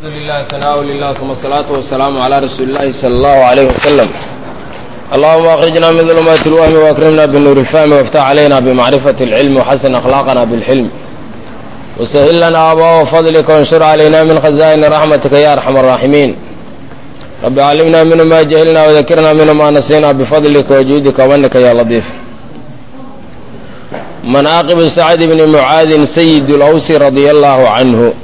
الحمد لله ثناء لله ثم الصلاة والسلام على رسول الله صلى الله عليه وسلم. اللهم أخرجنا من ظلمات الوهم وأكرمنا بالنور الفهم وافتح علينا بمعرفة العلم وحسن أخلاقنا بالحلم وسهل لنا أبواب فضلك وانشر علينا من خزائن رحمتك يا أرحم الراحمين. رب علمنا منه ما جهلنا وذكرنا منه ما نسينا بفضلك وجودك ومنك يا لطيف. مناقب سعد بن معاذ سيد الأوس رضي الله عنه.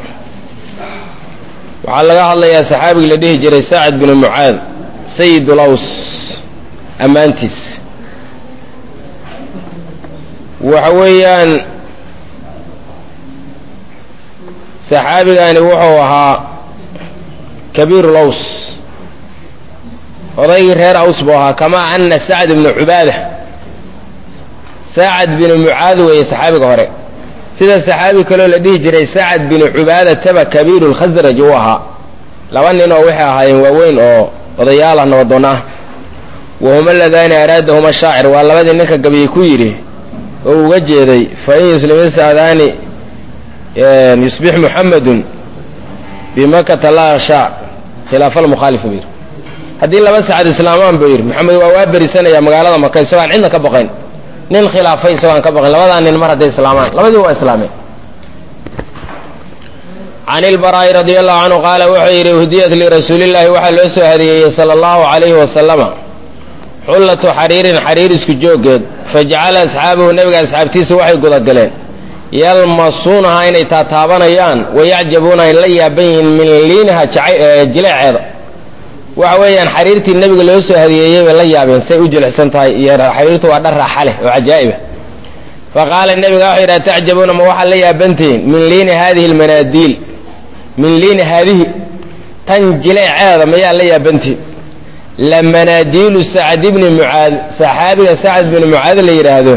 waxaa laga hadlayaa saxaabigii la dhihi jiray Sacd bin Mucaad Sayyid al-Aws amaantiis. waxa weeyaan saxaabigani wuxuu ahaa kabiir al-Aws, odaygii reer Aws buu ahaa. kama anna Sacd bin Ubaada Sacd bin Mucaad weeye saxaabiga hore, sida saxaabi kaloo la dhihi jiray Sacd bin Ubaada taba kabiir al-Khazraj uu ahaa. laba nin oo waxay ahaayeen waaweyn oo odayaal ah nabadoona ah. wahuma ladayna araadahuma shaacir, waa labadii ninka gabiyey ku yidhi oo uga jeeday fa in yuslimin saadaani yusbix muxamadun bimakata laa yakhsha khilaafa almukhaalif buu yidhi. haddii laba sacad islaamaan buu yidhi maxamed waa berisanaya magaalada maka isagoo aan cidna ka baqayn, nin khilaafay isagoo aan ka baqayn. labadaa nin mar hadday islaamaan, labadii waa islaameen. can ilbaraa'i radia allahu canhu qaala wuxuu yidhi uhdiyat lirasuulillaahi waxaa loo soo hadiyeeyey sala allahu calayhi wasalama xullatu xariirin xariir isku jooggeed. fajacala asxaabahu nebiga asxaabtiisa waxay gudagaleen yalmasuunaha inay taataabanayaan wayacjabuuna ay la yaaban yihiin min liiniha jileeceeda. waxa weeyaan xariirtii nebiga loo soo hadiyeeyey bay la yaabeen say u jilicsan tahay, iyo xariirtu waa dhar raaxa leh oo cajaa'iba. faqaala nebiga wuxuu yidhi atacjabuuna ma waxaad la yaabantihiin min liini haadihi almanaadiil, min liini haadihi tan jileeceeda mayaa la yaabantihiin. la manaadiilu Sacd ibni Mucaad, saxaabiga Sacd bini Mucaad la yidhaahdo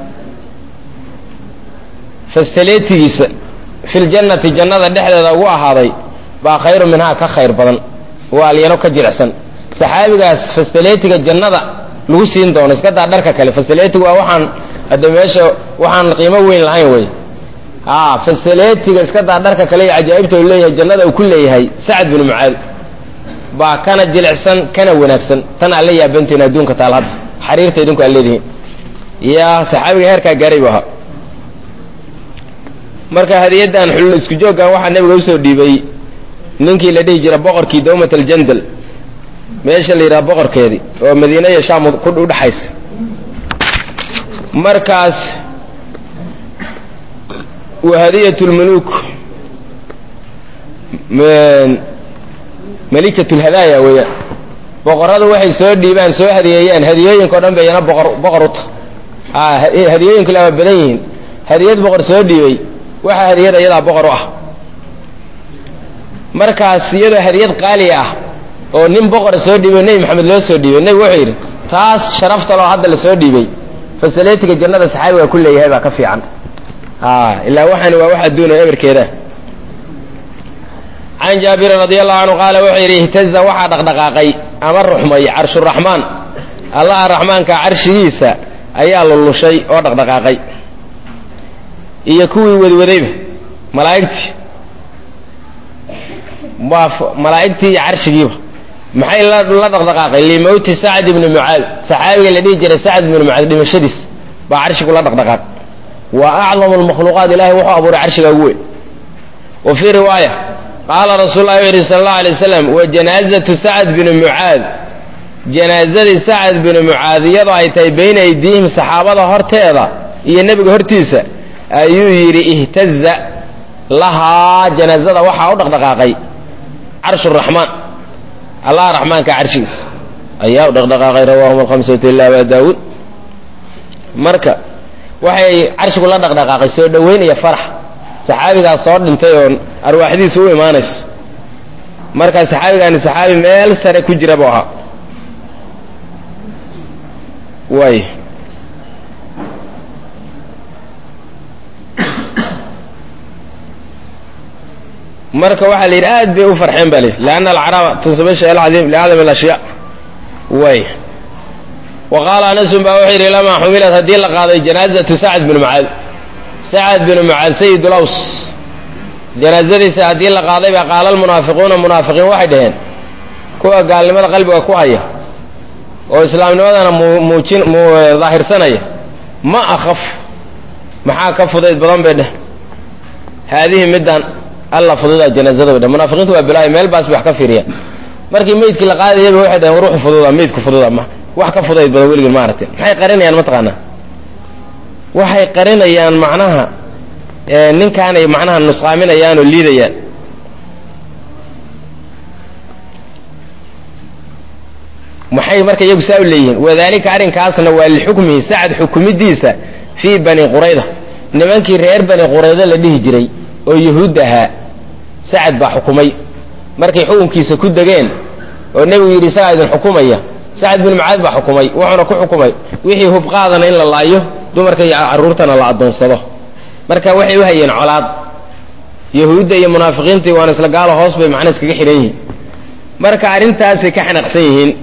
fastaleetigiisa filjannati jannada dhexdeeda ugu ahaaday baa khayru minhaa ka khayr badan, waa alyano ka jilicsan. saxaabigaas fastaleetiga jannada lagu siin doono iska daa dharka kale. fastaleetigu waa waxaan hadda meesha waxaan qiimo weyn lahayn wey. fastaleetiga iska daa dharka kale iyo cajaa'ibta uu leeyahay jannada uu ku leeyahay Sacd bin Mucaad baa kana jilicsan kana wanaagsan. tan alla yaabantiin adduunka taal hadda xariirta idinku aad leedihiin. yaa saxaabiga heerkaa gaaray buu ahaa. marka hadiyaddan xulul isku jooggan waxaa nebiga usoo dhiibay ninkii la dhihi jira boqorkii dawmat aljandal, meesha la yidhaha boqorkeedii oo madiina iyo shaam ku udhaxaysa. markaas wa hadiyat lmuluuk malikat lhadaaya weeyaan. boqorradu waxay soo dhiibaan soo hadiyeeyaan hadiyooyinka o dhan bay yana boqor u tahay. hadiyooyinku lama badan yihiin. hadiyad boqor soo dhiibay waxaa hadiyada iyadaa boqor u ah. markaas iyadoo hadiyad qaaliya ah oo nin boqora soo dhiibay nebi maxamed loo soo dhiibay, nebigu wuxuu yidhi taas sharafta loo hadda la soo dhiibay fasaleetiga jannada saxaabiga ku leeyahay baa ka fiican. ilaa waxaani waa wax adduun oo eberkeeda. can jaabirin radia allahu canhu qaala wuxuu yidhi ihtaza waxaa dhaqdhaqaaqay ama ruxmay carshuraxmaan, allaha raxmaanka carshigiisa ayaa lulushay oo dhaqdhaqaaqay, iyo kuwii wadwadayba malaa'igtii malaa'igtii iyo carshigiiba. maxay la dhaqdhaqaaqay limowti Sacd ibni Mucaad, saxaabiga la dhihi jiray Sacd ibni Mucaad dhimashadiis baa carshigu la dhaqdhaqaaq. wa acdamu almakhluuqaat, ilaahay wuxuu abuuray carshiga ugu weyn. wa fii riwaaya qaala rasuul llahi yidhi sala allahu alay wasalam wa janaazatu Sacd bini Mucaad, janaazadii Sacd bini Mucaad iyadoo ay tahay bayna aydiihim saxaabada horteeda iyo nebiga hortiisa, ayuu yidhi ihtaza lahaa janaazada waxaa u dhaqdhaqaaqay carshu raxmaan, allaha raxmaanka carshigiis ayaa u dhaqdhaqaaqay. rawaahum alkhamsatu ila aba daawuud. marka waxay carshigu la dhaqdhaqaaqay soo dhoweyn iyo farax saxaabigaas soo dhintay oo arwaaxdiisu u imaanayso. markaa saxaabigaani saxaabi meel sare ku jira buu ahaa. waay marka waxaa la yidhi aad bay u farxeen ba li lianna alcaraba tunsabe shay alcadiim liacdami alashyaa. way wa qaala anasun baa wuxuu yidhi lamaa xumilat haddii la qaaday janaazatu Sacd bin Mucaad, Sacd bin Mucaad sayid al-Aws janaazadiisa haddii la qaaday baa qaala almunaafiquuna munaafiqiin waxay dhaheen kuwa gaalnimada qalbiga ku haya oo islaamnimadana daahirsanaya ma akhaf maxaa ka fudayd badan bay dheh haadihi middan alla fududaa janaazada bay dheh munaafiqiintu waa bilaayo meel baas bay wax ka fiiriyaan markii meydkii la qaadayaba waxay dhaheen ruuxu fududa meydku fududa ma wax ka fudayd badan weligin ma aragteen maxay qarinayaan mataqaanaa waxay qarinayaan macnaha ninkaanay macnaha nusqaaminayaan oo liidayaan maxay marka iyagu saa u leeyihiin wadaalika arrinkaasna waa lixukmihi sacad xukumidiisa fii bani qurayda nimankii reer bani qurayda la dhihi jiray oo yahuud ahaa sacad baa xukumay markay xukunkiisa ku degeen oo nebigu yidhi isagaa idin xukumaya sacad bin mucaad baa xukumay wuxuuna ku xukumay wixii hubqaadana in la laayo dumarka iyo carruurtana la addoonsado marka waxay u hayeen colaad yahuudda iyo munaafiqiintii waana isla gaalo hoos bay macna iskaga xidhan yihiin marka arrintaasay ka xanaqsan yihiin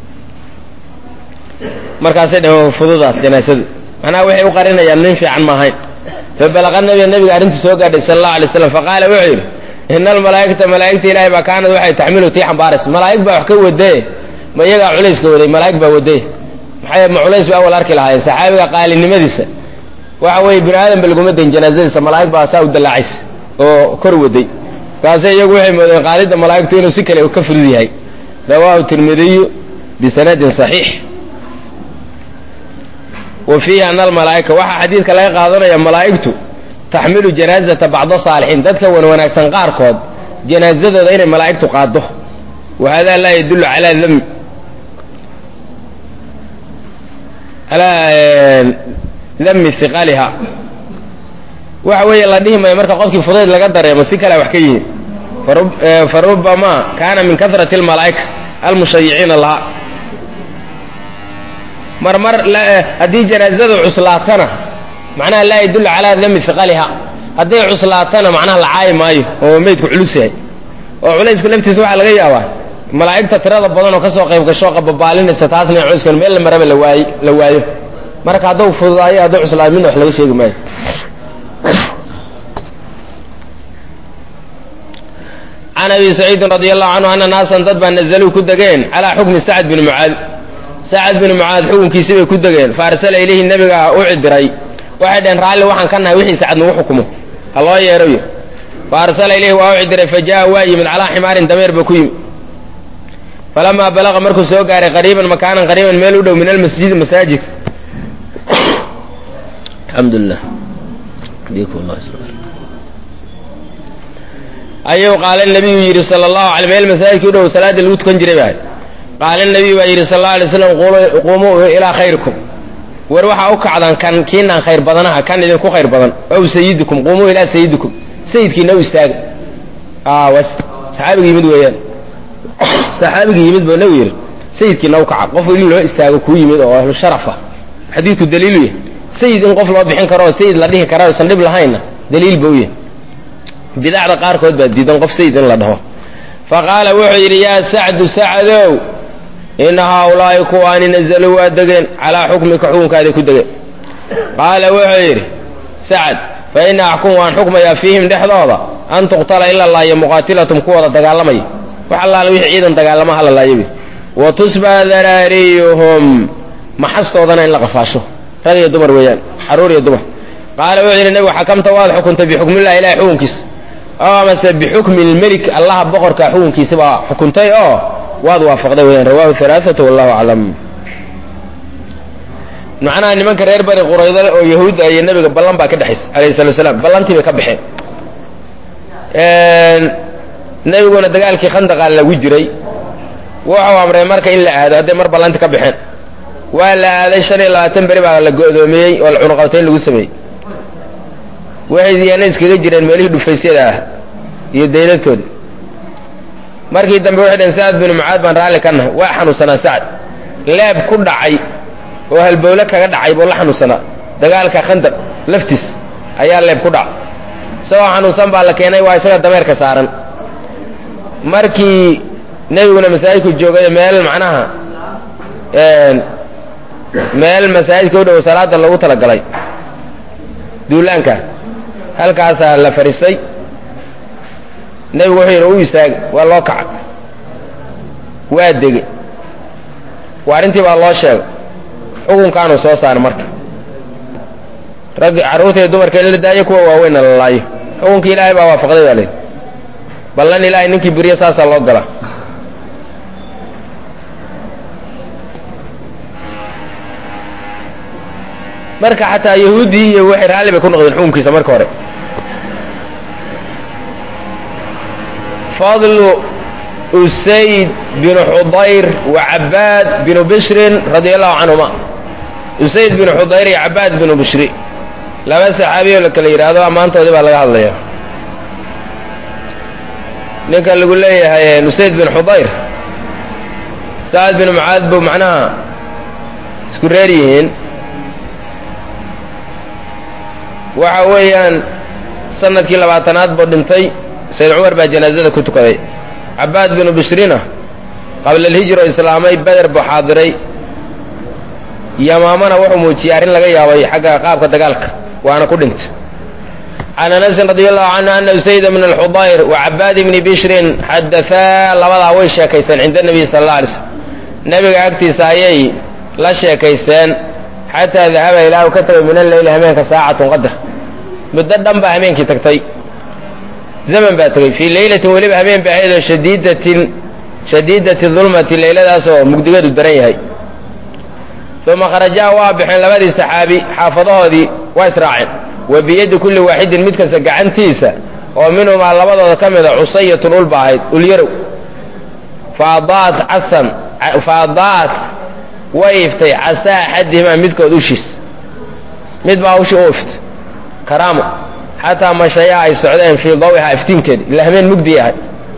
markaasay dhaheen fududaas janaasadu macnaha waxay u qarinayaan nin fiican ma ahayn fabalaqa nabiga arrintii soo gaadhay sala allahu alay slam faqaala wuxuu yidhi ina almalaa'ikata malaa'igta ilaahay baa kaanad waxay taxmilu tii xambaaraysa malaa'ig baa wax ka wadee ma iyagaa culayska waday malaa'ig baa wadee maxay ma culays ba awal arki lahaayeen saxaabiga qaalinimadiisa waxa weeye bini aadan ba laguma dayn janaazadiisa malaa'ig baa saa u dallaacays oo kor waday kaase iyagu waxay moodeen qaalidda malaa'igtu inuu si kale ka fudud yahay rawaahu tirmidiyu bisanadin saxiix wa fiihi ana almalaa'ika waxaa xadiidka laga qaadanaya malaa'igtu taxmilu janaazata bacda saalixiin dadka wanaagsan qaarkood janaazadooda inay malaa'igtu qaaddo wa hada laa yadullu calaa dami hiqaliha waxa weeye la dhihi maayo marka qofkii fudayd laga dareemo si kale wax ka yihiin farubama kaana min kasrati almalaa'ika almushayiciina laha marmar haddii janaazadu cuslaatana macnaha laa yadullu calaa dami hiqaliha hadday cuslaatana macnaha la caayi maayo oo meydku culus yahay oo culayska laftiisa waxaa laga yaabaa malaa'igta tirada badan oo ka soo qayb gasho qababaalinaysa taasna culayska meel la maraba la waayo marka hadduu fududaayo hadduu cuslaayo midna wax laga sheegi maayo can abi saciidin radi allahu canhu ana naasan dad baa nazaluu ku degeen calaa xukmi sacad bini mucaad sacad binu mucaad xukunkiisii bay ku degeen fa arsala ilayhi nabiga u cidiray waxay dhaheen raalli waxaan ka nahay wixii sacad nagu xukumo ha loo yeerayo fa arsala ilayhi waa u cidiray fa jaa waa yimid calaa ximaarin dameer ba ku yimid falamaa balaqa markuu soo gaaray qariiban makaanan qariiban meel u dhow min almasjidi masaajidka alxamdulilah ayuu qaala nabiyu yidhi sala allahu alay meel masaajidka u dhow salaada lagu tukan jiray baa qaala nabiyu baa yidhi sal alla alay slam qumuu ilaa khayrikum war waxaa u kacdaan kan kiinaan khayr badanaha kan idinku khayr badan ow sayidikum qumuu ilaa sayidikum sayidkiina u istaaga saxaabigii yimid weeyaan saxaabigii yimid buu nabigu yidhi sayidkiina u kaca qof in loo istaago kuu yimid oo ahlu sharafa xadiidku daliilu yahay sayid in qof loo bixin karo oo sayid la dhihi kara isan dhib lahaynna daliil buu yahay bidacda qaarkood baa diidan qof sayid in la dhaho faqaala wuxuu yidhi yaa sacdu sacadow ina haaulaa'i kuwaani nazaluu waa degeen calaa xukmika xukunkaaday ku degeen qaala wuxuu yidhi sacad fa ina axkum waan xukmayaa fiihim dhexdooda an tuqtala in la laayo muqaatilatum kuwooda dagaalamaya wax allaala wixii ciidan dagaalama ha la laayobi wa tusbaa daraariyuhum maxastoodana in la qafaasho rag iyo dumar weeyaan carruur iyo dumar qaala wuxuu yidhi nebigu xakamta waad xukuntay bixukmillahi ilahay xukunkiisa oo amase bixukmi lmelik allaha boqorka xukunkiisa baa xukuntay oo waad waafaqday weyaan rawahu alaaatu wallahu aclam macnaha nimanka reer bani qurayda oo yahuudda iyo nebiga ballan baa ka dhexaysa alayhi salatu wasalaam ballantii bay ka baxeen nebiguna dagaalkii khandaqaa lagu jiray wuxuu amray marka in la aado hadday mar ballanti ka baxeen waa la aaday 25 beri baa la go'doomiyey oo cunuqabtayn lagu sameeyey waxay diyaana iskaga jireen meelihii dhufaysyada ah iyo dayladkooda markii dambe waxay dhaheen sacad bin mucaad baan raalli ka nahay waa xanuunsanaa sacad leeb ku dhacay oo halbowle kaga dhacay buu la xanuunsanaa dagaalka khandaq laftiis ayaa leeb ku dhacay isagoo xanuunsan baa la keenay waa isaga dameerka saaran markii nebiguna masaajidku joogay meel macnaha meel masaajidka u dhow salaada lagu talagalay duulaanka halkaasaa la fariisay nebigu wuxuu yidhi u istaagay waa loo kacay waa degey waa arrintii baa loo sheegay xukunkaanuu soo saaray marka raggi carruurta iyo dumarka in la daayo kuwa waaweynna la laayo xukunkii ilaahay baa waafaqday baa layidhi ballan ilaahay ninkii beriye saasaa loo galaa marka xataa yahuuddii iyo waxay raalli bay ku noqdeen xukunkiisa marka hore fadlu usayd binu xudayr wa cabaad binu bishrin radia allahu canhuma usayd binu xudayr iyo cabaad binu bishri laba saxaabiyo la kala yidhaahdo ammaantoodii baa laga hadlaya ninka lagu leeyahay usayd bin xudayr sacad bin mucaad buu macnaha isku reer yihiin waxa weeyaan sanadkii 20aad buu dhintay sayd cumar baa janaazada ku tukaday cabaad binu bishrina qabla alhijra islaamay bader buu xaadiray yamaamana wuxuu muujiyey arrin laga yaabay xagga qaabka dagaalka waana ku dhintay can anasin radi allahu canhu ana usayd bn alxudayr wa cabaad bni bishrin xadaaa labadaa way sheekaysteen cinda nabiy sala alla alay slm nebiga agtiisa ayay la sheekaysteen xataa dahaba ilaahu ka tagay min alleyli hameenka saacatun qadar muddo dhan baa hameenkii tagtay zaman baa tegey fii leylatin weliba hameen bay ahayd oo shadiidati dulmati leyladaasoo mugdigeedu daran yahay uma kharajaa waa baxeen labadii saxaabi xaafadahoodii waa israaceen wa biyadi kulli waaxidin mid kasta gacantiisa oo minhumaa labadooda ka mida cusayatun ulba ahayd ulyarow faadaat way iftay casaa axadihimaa midkood ushiis mid baa ushii u iftay karaamo xataa mashayaa ay socdeen fii dawihaa iftiinkeedi ila hameen mugdi ahay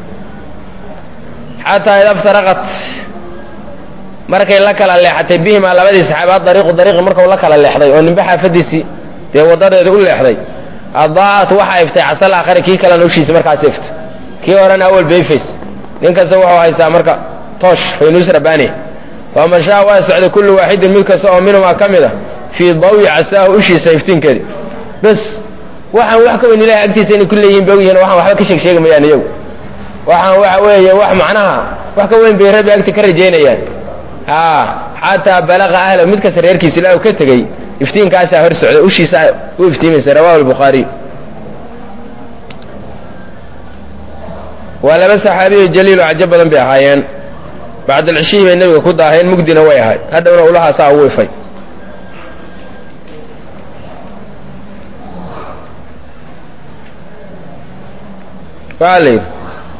xataa ida iftaraqat markay la kala leexatay bihimaa labadii saxaabi dariiqi markuu la kala leexday oo ninba xaafadiisii dee wadadeeda u leexday adaa'at waxaa iftay casal aakhari kii kalena ushiisa markaas iftay kii horena awal bayfays nin kasta wuxuu haystaa marka toosh faynuus rabbaaniya famashaa waa socday kullu waaxidin mid kasta oo minhumaa ka mid a fii dawi casaahu ushiisa iftiinkeedi bas waxaan wax ka weyn ilahay agtiisa inay ku leeyihiin bay ogyihiin waxaan waxba ka sheeg mayaan iyagu waxaan waxa weeye wax macnaha wax ka weyn bay rabbi agti ka rajaynayaan xataa balaqa ahla mid kasta reerkiisa ilaa uu ka tegey iftiinkaasaa hor socday ushiisa u iftiimaysa rawahu albukhaariy waa laba saxaabiyo jaliil oo cajo badan bay ahaayeen bacdalcishihii bay nebiga ku daaheen mugdina way ahayd hadhowna ulahaasaa ugu ifay waxaa la yidhi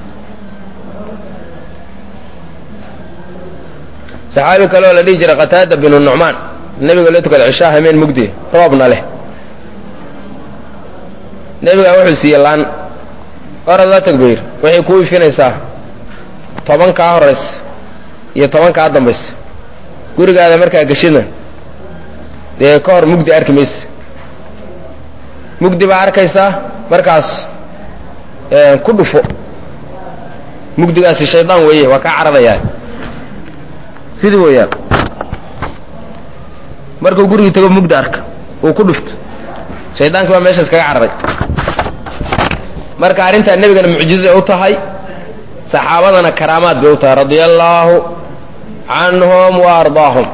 saxaabi kale oo la dhihi jiray qataada binu nucmaan nebiga la tukada cishaa hameen mugdi roobna leh nebigaa wuxuu siiyey laan orad la tag bayr waxay kuu ifinaysaa 10 kaa horaysa iyo 10 kaa dambaysa gurigaada markaa geshina dee ka hor mugdi arki maysa mugdi baa arkaysaa markaas ku dhufo mugdigaasi shaydaan weeye waa kaa cararayaa sidii weeyaan markuu gurigii tago mugdi arka uu ku dhufto shaydaankii baa meeshaas kaga cararay marka arrintaa nebigana mucjizay u tahay saxaabadana karaamaad bay u tahay radia allaahu canhum wa ardaahum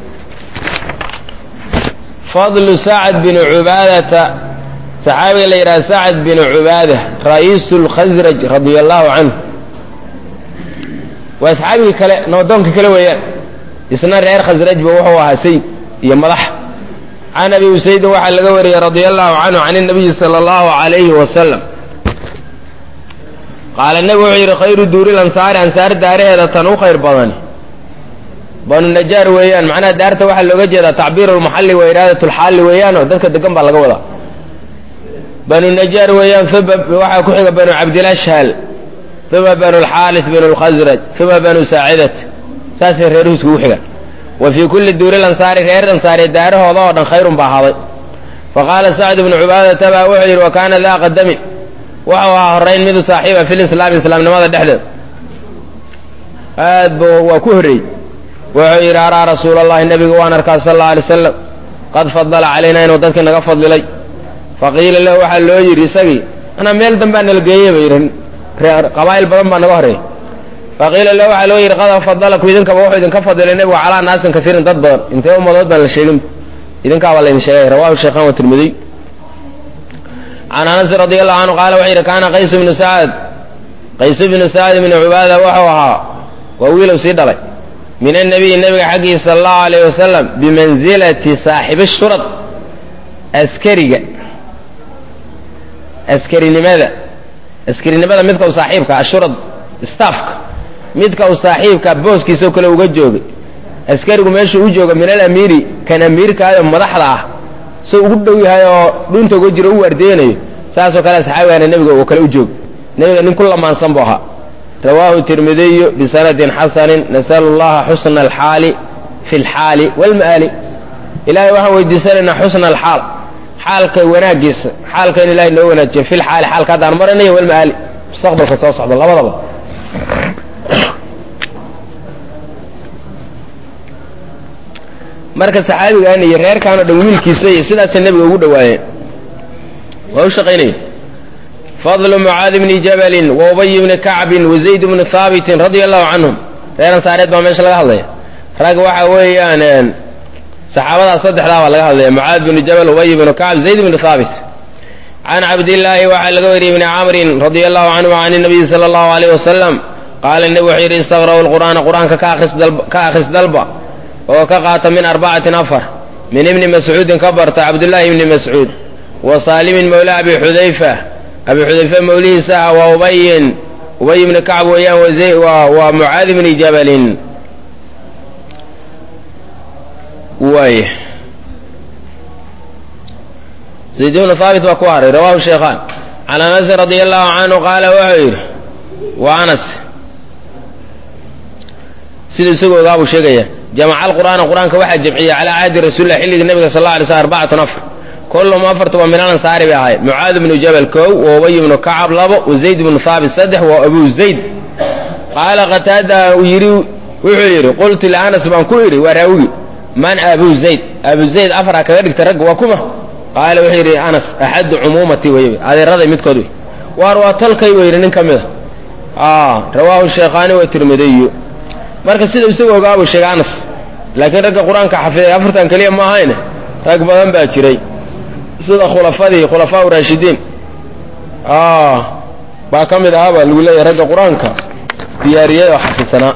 fadlu sacd binu cubaadata saxaabiga la yidhaha sacd binu cubaada ra'iisu lkhasraj radia allaahu canhu waa saxaabigii kale nabadoonkii kale weeyaan isna reer khasraj ba wuxuu ahaa sayd iyo madax can abi usaydin waxaa laga wariyey radia allahu canhu can الnabiyi salى اllahu عalayhi wasalam qaala nebigu wuxuu yidhi khayru duuri lansaari ansaar daaraheeda tan u khayr badani banu najaar weeyaan macnaha daarta waxaa looga jeedaa tacbiir اlmuxalli wa iraadat اlxaalli weeyaanoo dadka degan baa laga wadaa banu najaar weeyaan waxaa ku xiga banu cabdilashhal uma banu اlxaaris binu اlkhasraj uma banu saacidat saasay reeruhu iskugu xigaan wa fii kulli duuri lansaari reer ansaari daarahooda oo dhan khayrun baa ahaday faqaala sacd bnu cubaadata baa wuxuu yidhi wa kaana daa qadamin wuxuu ahaa horrayn midu saaxiiba fi lislaami islaamnimada dhexdeed aad bu waa ku horreeyey wuxuu yidhi araa rasuula allahi nebiga waan arkaa sal alla alay wasalam qad fadala calaynaa inuu dadkii naga fadlilay faqiila lahu waxaa loo yidhi isagii anaa meel dambaa nala geeye bay yidhi qabaa'il badan baa naga horreeyay faqiila lahu waxaa loo yidhi qad fadalakum idinkaba wuxuu idinka fadilay nebigu calaa naasin kaiirin dad badan intee ummadood baan la sheegin idinkaabaa laydin sheegay rawahu shaykhan wa tirmidiy can anasin radi allahu canhu qaala wuxuu yidhi kaana qays ibnu sacd ibnu cubaada wuxuu ahaa waa wiilow sii dhalay min annabiyi nabiga xaggiisa sala allahu alayh wasalam bimansilati saaxibi shurad askarinimada midka u saaxiibka ashurad staafka midka uu saaxiibka booskiisao kale uga joogay askarigu meeshuu u jooga min alamiiri kan amiirkaayo madaxda ah soo ugu dhow yahay oo dhunta uga jiro u wardeenayo saasoo kale saxaabigaana nebiga oo kale u jooga nebiga nin ku lamaansan buu ahaa rawaahu tirmidiyu bisanadin xasanin nasalu llaha xusna alxaali fi lxaali waalma'aali ilahay waxaan weydiisanaynaa xusna alxaal xaalka wanaagiisa xaalka in ilahay noo wanaajiyo fi lxaali xaalka haddaan maranayo walma'aali mustaqbalka soo socda labadaba marka saxaabigaan iyo reerkaanoo dhan wiilkiisa iyo sidaasay nebiga ugu dhowaayeen waa u shaqaynaya fadlu mucaadi bni jabalin wa ubay bni kacbin wa zayd bni haabitin radia allahu canhum reer ansaareed baa meesha laga hadlaya rag waxa weeyaan saxaabadaas saddexdaa baa laga hadlaya mucaad bni jabal ubay bni kacb zayd bni haabit can cabdillaahi waxaa laga wariyey bni camrin radia allahu canhu can nabiyi sala allahu alayh wasalam qaala nebi wuxuu yidhi istaqra'u lqur'aana qur'aanka ka akhris dalba oo ka qaata min 4 min ibni mascuudin ka barta cabdullaahi ibni mascuud wa saalimin mawla abi xudayfa mawlihiisa ah waa ubay ibni kacb weeyaan waa mucaad ibni jabalin waay zayd ibnu haabit baa ku haray rawahu shaykhaan can anasin radia allahu canhu qaala wuxuu yidhi wa anas siduu isagu ogaabuu sheegaya jamaca alqur'aana qur'aanka waxaa jamciyey calaa cahdi rasuulilah xilligii nabiga sal alla alay slam 4 kullum afartuba min alansaari bay ahay mucaad ibnu jabal kow wa ubay ibnu kacab 2 wa zayd ibnu haabit 3 wa abu zayd qaala qataada wuxuu yidhi qultu lianas baan ku idhi waa raawigi man abu zayd afar ha kaga dhigta ragga waa kuma qaala wuxuu yidhi anas axadu cumuumati wey adeeraday midkood wey waar waa tolkay buu yidhi nin ka mida rawaahu shaykhaani wa tirmidiyu marka sida isagu ogaabuu sheegay anas laakiin ragga qur-aanka xafiday afartan keliya ma ahayne rag badan baa jiray sida khulafaa raashidiin baa ka mid ahaabaa lagu leeyahay ragga qur-aanka diyaariyada oo xafidsanaa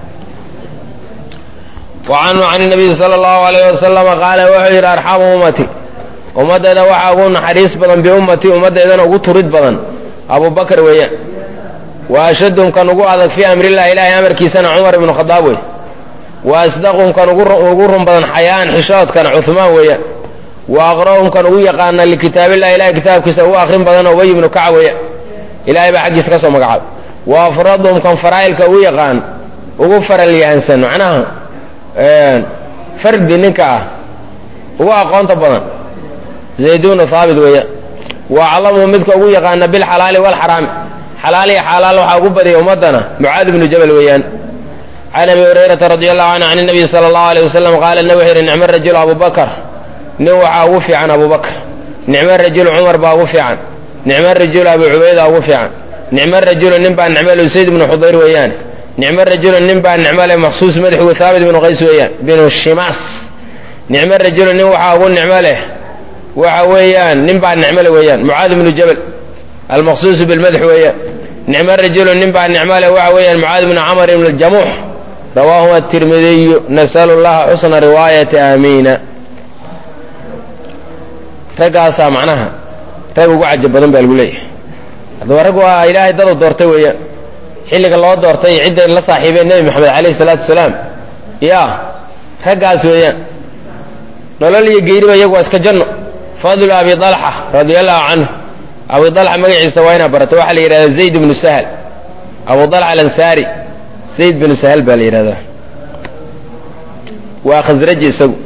wa canhu can nabiyi sala allahu alayh wasalama qaala wuxuu yidhi arxamu ummati ummaddeeda waxaa ugu naxariis badan biummatii ummaddeedana ugu turid badan abubakar weeyaan wa ashadum kan ugu adag fii amrillahi ilaahay amarkiisana cumar ibnu khadaab wey wa asdaqum kan ugu run badan xayaan xishoodkana cuhmaan weeyaan wa aqra'um kan ugu yaqaana likitaabillahi ilahay kitaabkiisa ugu akrin badan ubay ibnu kacb weeyaan ilahay baa xaggiisa ka soo magacaabay wa afradum kan faraa'ilka ugu yaqaan ugu faral yahansan macnaha fardi ninka ah ugu aqoonta badan zayd ibnu haabit weeyaan wa aclamuhu midka ugu yaqaana bilxalaali waalxaraami xalaal iyo xaalaal waxaa ugu badiyay ummaddana mucaad ibnu jabal weeyaan can abi hurayrata radi allahu canhu can nabiyi sala allahu alayh wasalam qaala nabi wuxuu yidhi nicmo rajulu abubakar nin waxaa ugu fiican abubakar nicmo rajulu cumar baa ugu fiican nicmo rajulu abu cubayda ugu fiican nicmo rajulu nin baa nicmo le usayd ibnu xudayr weeyaan nicmo rajulu nin baa nicmo le maksuus madaxigu haabit ibnu qays weeyaan binu shimaas nicmo rajulu nin waxaa ugu nicmo leh waxa weeyaan nin baa nicmo le weeyaan mucaad ibnu jabal almaqsuusu bilmadx weeyaan nicmo rajulu nin baa nicmo leh waxa weeyaan mucaad ibnu camr ibn aljamuux rawaahu atirmidiyu nasalu llaha xusna riwaayati aamiina raggaasaa macnaha rag ugu cajab badan baa lagu leeyahay haddaba rag waa ilaahay dadu doortay weeyaan xilliga loo doortay iyo cidday la saaxiibeen nebi moxamed calayhi salaatu wasalaam ya raggaas weeyaan nolol iyo geeriba iyagu waa iska janno fadlu abi dalxa radia allahu canhu abu dalxa magaciisa waa inaa barato waxaa la yidhahdaa zayd ibnu sahl abu dalxa alansaari zayd binu sahl baa la yidhahdaa waa khasraji isagu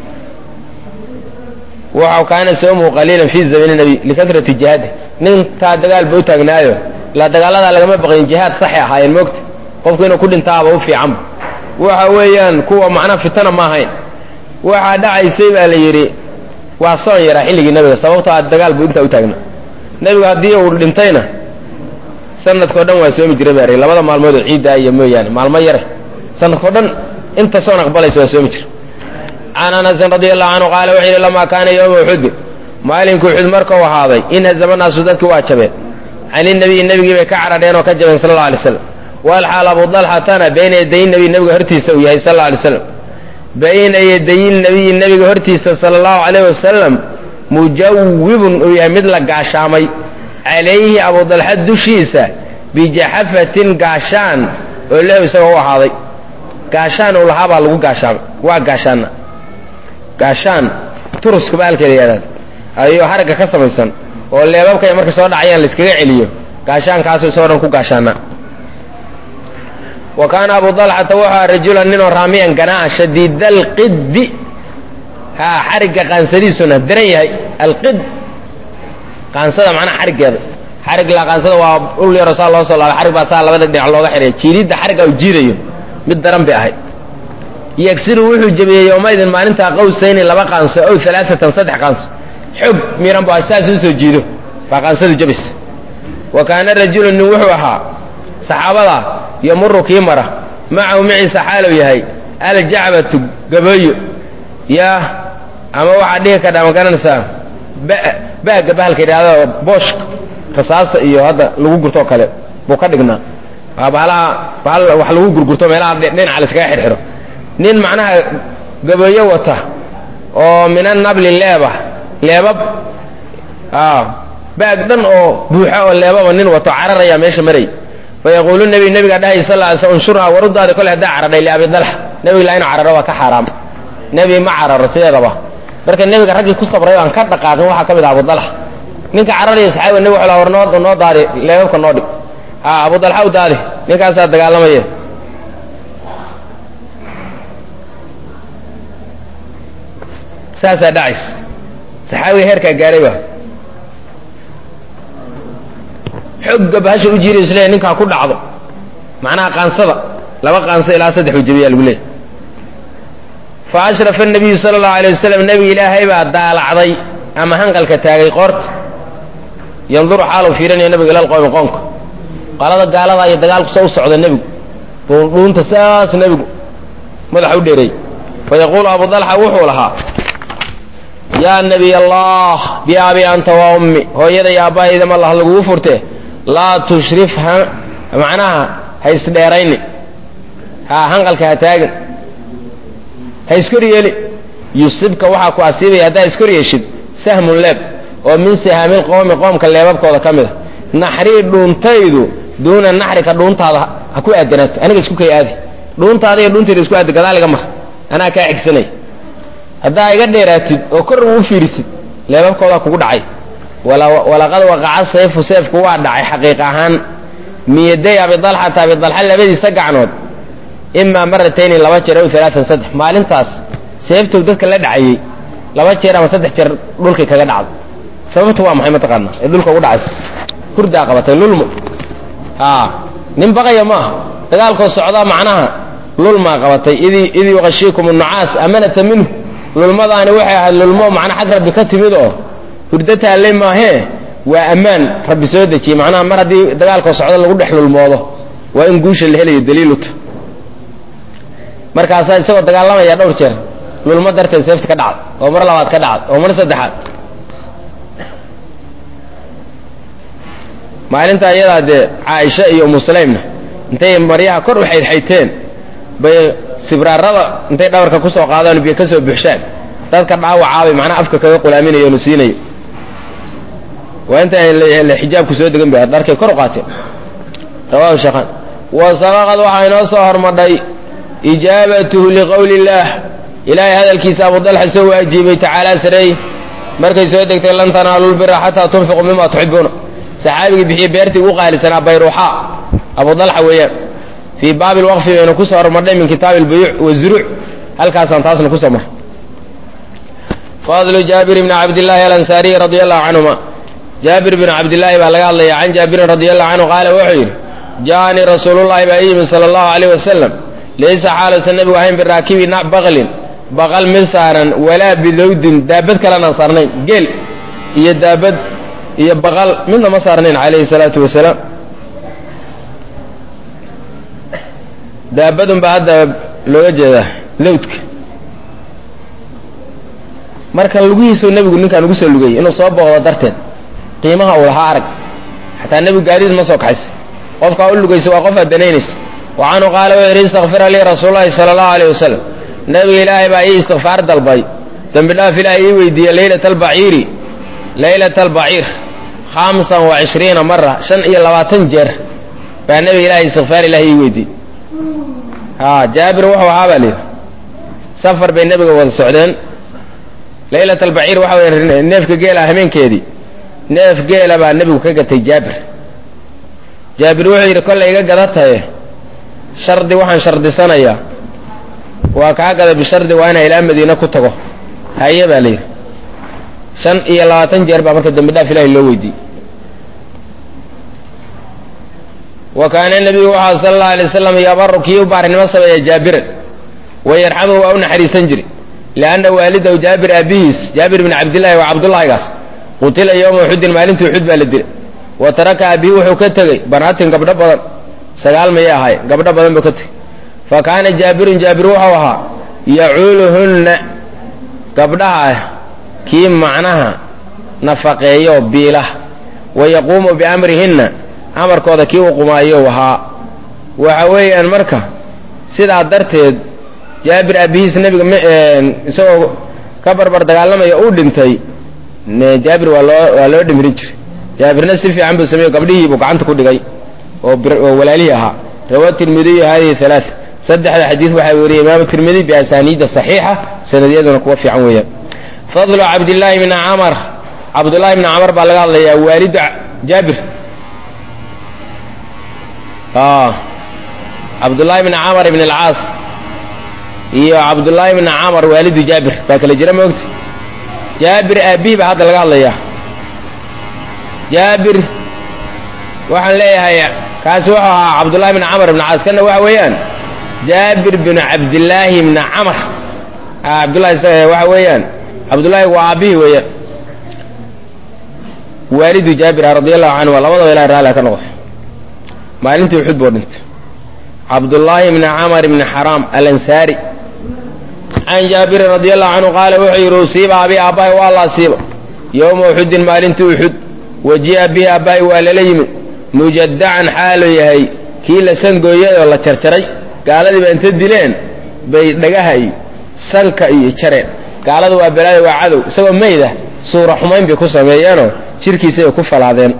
waxau kaana soomuhu qaliilan fii zamani nabi likasrati jihaadi ninkaa dagaal ba u taagnaayo ilaa dagaaladaa lagama baqayin jihaad saxay ahaayeen moogta qofku inuu ku dhintaaba u fiicanba waxa weeyaan kuwa macnaa fitana ma ahayn waxaa dhacaysay baa la yidhi waa soon yaraa xilligii nabiga sababtoo a dagaal buu intaa u taagnaa nebigu haddii uu dhintayna sanadkao dhan waa soomi jira baaray labada maalmood oo ciidda iyo mooyaane maalmo yare sanadkao dhan inta soon aqbalaysa waa soomi jira can anasin radiallahu canhu qaala wuxuu yidhi lamaa kaana yowma uxudin maalinku uxud markau ahaaday inhazama naasu dadkii waa jabeen can inabiyi nebigii bay ka cararheen oo ka jabeen sala allau alay slam walxaal abu dalxatana bayna yadayi nabiy nebiga hortiisa uu yahay sal alla alay slam bayna yadayi nabiyi nebiga hortiisa sala allahu calayh wasalam mujawibun uu yahay mid la gaashaamay calayhi abu dalxa dushiisa bijaxafatin gaashaan oo lahu isagoo u ahaaday gaashaan uu lahaa baa lagu gaashaamay waa gaashaanna gaashaan turuska baalka la yidhahda ayuu haragga ka samaysan oo leebabka ay markay soo dhacayaan la iskaga celiyo gaashaankaasoo isagoo dhan ku gaashaana wa kaana abu dalxata wuxuu aha rajulan ninoo raamiyan ganaa shadiida alqiddi haa xarigga qaansadiisuna daran yahay alqid qaansada macnaha xariggeeda xarig la qaansada waa ul yaroo saa loo soo laabay xarig baa saa labada dhinac looga xidhaya jiididda xarigga uu jiidayo mid daran bay ahayd yagsiru wuxuu jebiyey yowmaydin maalintaa qawsayni laba qaanso ow alaaatan saddex qaanso xog miran bu saas u soo jiido baa qaansadu jabis wa kaana rajulu nin wuxuu ahaa saxaabada yamuru kii mara macahu maciisa xaalow yahay aljacbatu gabayo yaa ama waxaa dhihi kadhaa ma garanaysaa baaga bahalka yidhahda booshka rasaasa iyo hadda lagu gurtoo kale buu ka dhignaa bahal wax lagu gurgurto meelaha dhinaca la iskaga xirxiro nin macnaha gabayo wata oo mina nabli leebab baag dhan oo buuxa oo leebaba nin wato cararayaa meesha maray fayaquulu nebiga dhahay sal ly sl unshurhaa warudaada kole haddaa caradhay liabi dalxa nebiga laa inu cararo waa ka xaaraam nebi ma cararo sideedaba marka nebiga raggii ku sabray aan ka dhaqaaqin waxaa ka mid ah abu dalxa ninka cararaya saxaabiga nebig wala war noo daadi leebabka noo dhig abu dalxa u daadi ninkaasaa dagaalamaya saasaa dhacays saxaabiga heerkaa gaarayba xogga bahasha u jiirayo isleeya ninkaa ku dhacdo macnaha qaansada laba qaanso ilaa saddex u jebiyaa lagu leeyahy fa ashrafa anabiyu sala allahu alay wasalam nebiga ilaahay baa daalacday ama hanqalka taagay qoorta yanduru xaaluu fiirinayo nebiga ila lqowmi qoonka qalada gaalada iyo dagaalku soo u socda nebigu dhuunta saas nebigu madaxa u dheereey fayaquulu abu dalxa wuxuu lahaa yaa nebiy allah biabi anta wa ummi hooyada iyo aabbahaydama allah lagugu furte laa tushrif macnaha ha isdheerayni hanqalka ha taagin ha iskor yeeli yusibka waxaa ku asiibaya haddaa iskor yeeshid sahmun leeb oo min sihaamil qowmi qoomka leebabkooda ka mid a naxrii dhuuntaydu duuna naxrika dhuuntaada ha ku aadanaato aniga isku kay aadi dhuuntaada iyo dhuuntayda isku aadi gadaal iga mar anaa kaa xigsanay haddaa iga dheeraatid oo kor u fiirisid leebabkoodaa kugu dhacay walaqad waqaca sayfu seefku waa dhacay xaqiiq ahaan miyaday abidalxata abidalxa labadiisa gacnood imaa maratayni laba jeer ow alaaan saddex maalintaas seeftow dadka la dhacayey laba jeer ama saddex jeer dhulkay kaga dhacdo sababtu waa maxay mataqaanaa ee dhulka ugu dhacaysa hurdaa qabatay lulmo nin baqaya maaha dagaalkoo socdaa macnaha lulmaa qabatay id yuqashiikum nucaas amanata minhu lulmadaani waxay ahayd lulmo macnaa xag rabbi ka timid oo hurdo taallay maahee waa ammaan rabbi soo dejiyey macnaha mar haddii dagaalkoo socdo lagu dhex lulmoodo waa in guusha la helayo daliiluta markaasaa isagoo dagaalamaya dhowr jeer lulmo darteed seefta ka dhacda oo mar labaad ka dhacda oo mar saddexaad maalintaa iyadaa dee caaisha iyo umu sulaymna intay maryaha kor u xaydxayteen bay sibraarada intay dhabarka ku soo qaadaan biyo ka soo buuxshaan dadka dhaawacaabay macnaha afka kaga qulaaminayo nu siinayo waa inta xijaabku soo degan bay dharkay kor u qaateen rawahu shaykhan wa sabaqad waxaa inoo soo hormadhay ijaabatuhu liqowli illaah ilaahay hadalkiisa abu dalxa soo waajiibay tacaala sareey markay soo degtay lan tanaalu lbira xataa tunfiquu mima tuxibuuna saxaabigii bixiye beertii ugu qaalisanaa bayruuxaa abu dalxa weeyaan fii baabi lwaqfi baynu ku soo hormarnay min kitaabi albuyuuc wazuruuc halkaasaan taasna ku soo marray fadlu jaabir bni cabdillaahi alansaariyi radia allahu canhuma jaabir bn cabdillaahi baa laga hadlaya can jaabirin radi allahu canhu qaala wuxuu yidhi ja'anii rasuulullahi baa iyimi sala allahu alayh wasalam laysa xaaluusan nebigu ahayn biraakibi baqlin baqal mid saaran walaa bidawdin daabad kalenaan saarnayn geel iyo daabad iyo baqal midna ma saarnayn calayhi salaatu wasalaam daabadun baa hadda looga jeedaa lawdka marka lugihiisuu nebigu ninkaan ugu soo lugayay inuu soo booqdo darteed qiimaha uu lahaa arag xataa nebigu gaadiid ma soo kaxaysa qofkaa u lugaysa waa qof aad danaynaysa wa canhu qaala wuxuu yidhi istakfira lii rasuululahi sala allahu alayh wasalam nebiga ilaahay baa ii istikfaar dalbay dembi dhaaf ilaahay ii weydiiyey leylata albaciir 25 mara 25 jeer baa nebiga ilaahay istikfaar ilaahay ii weydiiyey jaabir wuxuu ahaa baa layidhi safar bay nebiga wada socdeen laylat albaciir waxa weye neefka geela habeenkeedii neef geela baa nebigu ka gatay jaabir wuxuu yidhi kollay iga gadataye shardi waxaan shardisanayaa waa kaa gada bishardi waa inaa ilaa madiina ku tago haye baa layidhi 25 jeer baa marka dembi dhaaf ilahay loo weydiiyey wa kaana nebigu waxaa sala allahu alay wasalam yabaru kii u baarinimo sameeya jaabiran wayarxamuhu waa u naxariisan jiri lianna waalidahu jaabir aabihiis jaabir bn cabdillahi waa cabdullaahigaas qutila yowma uxudin maalintii uxud baa la dilay wa taraka aabihi wuxuu ka tegey banaatin gabdho badan 9 mayay ahaayeen gabdho badan buu ka tegey fa kaana jaabir wuxuu ahaa yacuuluhunna gabdhaha kii macnaha nafaqeeyo biila wa yaquumu biamrihinna amarkooda kii u qumaayo ahaa waxa weeyaan marka sidaa darteed jaabir aabihiis nebiga isagoo ka barbar dagaalamaya uu dhintay jaabir waa loo dhimrin jiray jaabirna si fiican buu sameeyo gabdhihii buu gacanta ku dhigay oo walaalihii ahaa rawaa tirmidiy hadihi 3 saddexda xadiis waxaa wariyay imaam tirmidi biasaaniida saxiixa sanadiyaduna kuwa fiican weeyaan fadlu cabdillaahi bn camar cabdullaahi bn camar baa laga hadlayaa waalidu jaabir cabdullaahi bn camar ibn alcaas iyo cabdullaahi bn camar waalidu jaabir baa kala jira maogta jaabir aabihi baa hadda laga hadlayaa jaabir waxaan leeyahay kaasi wuxuu ahaa cabdullaahi bn camar ibn caas kana waxa weeyaan jaabir bn cabdillaahi bn camar cabdullahi waxa weeyaan cabdullaahi waa aabbihi weeyaan waalidu jaabir radi allahu canhu waa labadaba ilahay raali ka noqday maalintii uxud buu dhintay cabdullaahi bn camar bn xaraam alansaari can jaabirin radi allahu canhu qaala wuxuu yidhi usiiba abi aabbahay waa la asiiba yowma uxudin maalintii uxud waji'a bihi aabbahay waa lala yimid mujadacan xaaluu yahay kii la sangooyay oo la jarjaray gaaladiiba inta dileen bay dhagaha iyo sanka iyo jareen gaalada waa balaayo waa cadow isagoo mayda suura xumayn bay ku sameeyeenoo jirkiisa ay ku falaadeen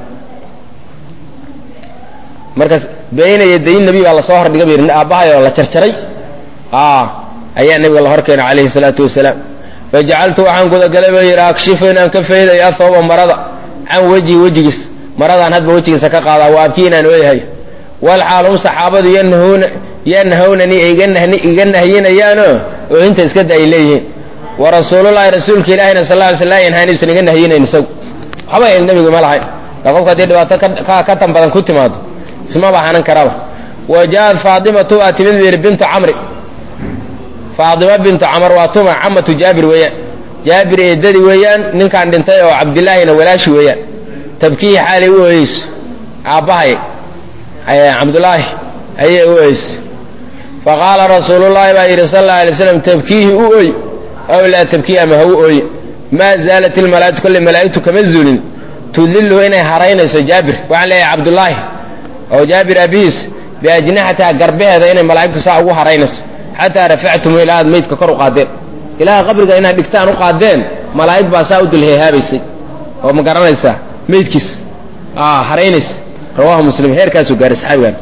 markaas bayna yadayn nebi baa lasoo hordhiga bay yidhi aabbahay oo la jarjaray ayaa nebiga la hor keenay calayhi salaatu wasalaam fajacaltu waxaan gudagalay buu yidhi akshifu inaan ka faydayo athawba marada can wejigiis maradaan hadba wejigiisa ka qaadaa waa abkii inaan ooyahay walxaal hum saxaabadu yanhawnani iga nahyinayaanoo oohinta iska da ay leeyihiin wa rasuulullaahi rasuulka ilaahina sal lla ly sl laa yanhaani usan iga nahyinayn isagu waxba ayna nebigu ma lahayn qofka haddii dhibaato ka tan badan ku timaado ismaba hanan karaba wa ja'at faatimatu waa timid buu yidhi bintu camri faatima bintu camar waa tuma camatu jaabir weeyaan jaabir eedadii weeyaan ninkaan dhintay oo cabdillaahina walaashi weeyaan tabkiihi xaalay u ooyeyso aabbahay cabdullaahi ayay u ooyeyso faqaala rasuulullaahi baa yidhi sal alla alay slam tabkiihi u ooy aw laa tabkiihi ama ha u ooye maa zaalat ilmalaa'ikatu kolley malaa'igtu kama zuulin tudilluhu inay haraynayso jaabir waxaan leeyahay cabdullaahi oo jaabir aabihiis biajnixatiha garbaheeda inay malaa'igtu saa ugu haraynayso xataa rafactumu ilaa aad maydka kor u qaadeen ilaaha qabriga inaad dhigtaan u qaadeen malaa'ig baa saa u dulheehaabaysay oo ma garanaysaa maydkiis haraynaysa rawaahu muslim heerkaasuu gaaray saxaabigan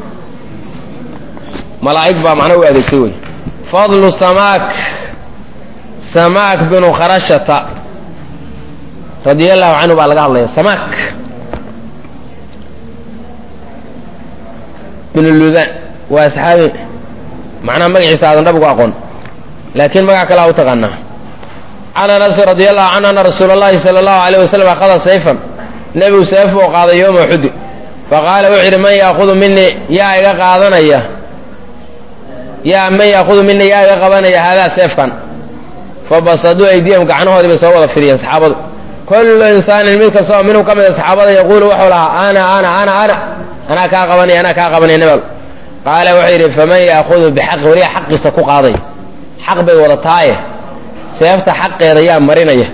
malaa'ig baa macna u adeegtay wey fadlu samaak binu kharashata radia allahu canhu baa laga hadlaya samaak binu ludaan waa saxaabi macnaha magaciisa aadan dhabigu aqoon laakiin magac kalea u taqaanaa can anas radi allahu canhu ana rasuula allahi sala allahu alayh wasalam akhada sayfan nebigu seef buu qaaday yowma uxudi faqaala wuxuu yidhi man yaakudu minii yaa iga qaadanaya man yaakudu minii yaa iga qabanaya haadaa seefkan fabasaduu aydiyahum gacnahoodii bay soo wada fidiyeen saxaabadu kullu insaanin mid kasta oo minhu ka mida saxaabada yaquulu wuxuu lahaa anaa kaa qabanaya nebal qaala wuxuu yidhi faman ya'khudu bixaqi weliya xaqiisa ku qaaday xaq bay wadataaye seefta xaqeeda yaa marinaya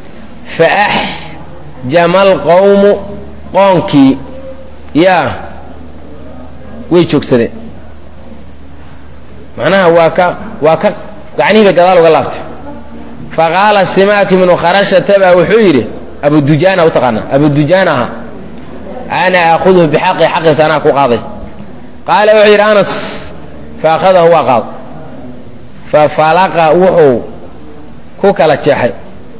faaxjama alqawmu qoonkii yaa way joogsadeen macnaha waa ka gacnihii bay gadaal uga laabtay faqaala simaak ibnu kharashata baa wuxuu yidhi abudujaana u taqaanaa abudujaana aha ana aakhuduhu bixaqi xaqiisa anaa ku qaaday qaala wuxuu yidhi anas faakhadahu waa qaad fafalaqa wuxuu ku kala jeexay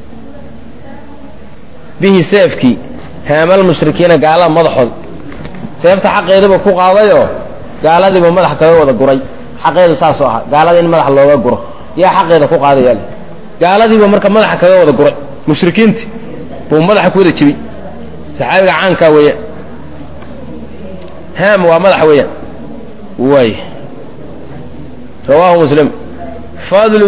bihi seefkii haamal mushrikiina gaalada madaxooda seefta xaqeediiba ku qaadayoo gaaladiiba madax kaga wada guray xaqeedu saasoo ahaa gaalada in madax looga guro yaa xaqeeda ku qaadayaal gaaladiiba marka madaxa kaga wada guray mushrikiinti buu madaxa ku wada jibay saxaabiga caankaa weeyaan haam waa madax weeyaan way rawaahu muslim fadlu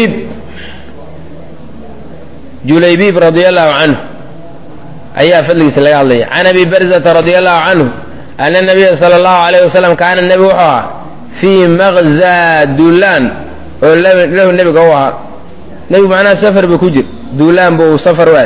julaybiib radia allahu canhu ayaa fadligiisa laga hadlaya can abi barzata radia allahu canhu ana nabiya sala allahu alayh wasalam kaana nebi wuxuu ahaa fii maqzaa duulaan oo lahu nebiga u ahaa nebigu macnaha safar buu ku jir duulaan buu safar waay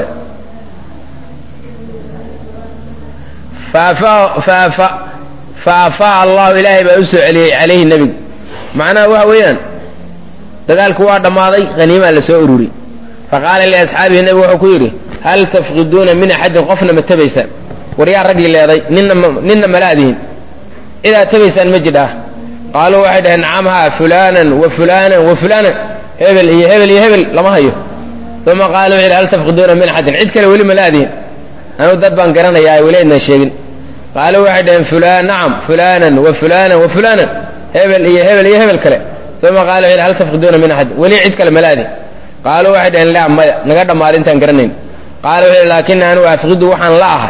faafaa allahu ilaahay baa u soo celiyey calayhi nebiga macnaha waxa weeyaan dagaalku waa dhammaaday haniimaa la soo ururiyey faqaala liasxaabihi nebigu wuxuu ku yidhi hal tafqiduuna min axadin qofna ma tabaysaan war yaa raggii leeday ninna malaadihin cidaad tabaysaan ma jidhaa qaaluu waxay dhaheen nacam haa fulaanan wa fulaanan wa fulaanan hebel iyo hebel iyo hebel lama hayo uma qaala wuxu yidhi hal tafqiduuna min axadin cid kale weli malaadihin anuu dad baan garanayaa weliaydnan sheegin qaaluu waxay dhaheen nacam fulaanan wa fulaanan wa fulaanan hebel iyo hebel iyo hebel kale uma qaala wuxu yidhi hal tafqiduuna min axadin weli cid kale malaadihin qaaluu waxay dhaheen laa maya naga dhammaada intaan garanayn qaala wuxuu yidhi laakina anugu afqidu waxaan la ahay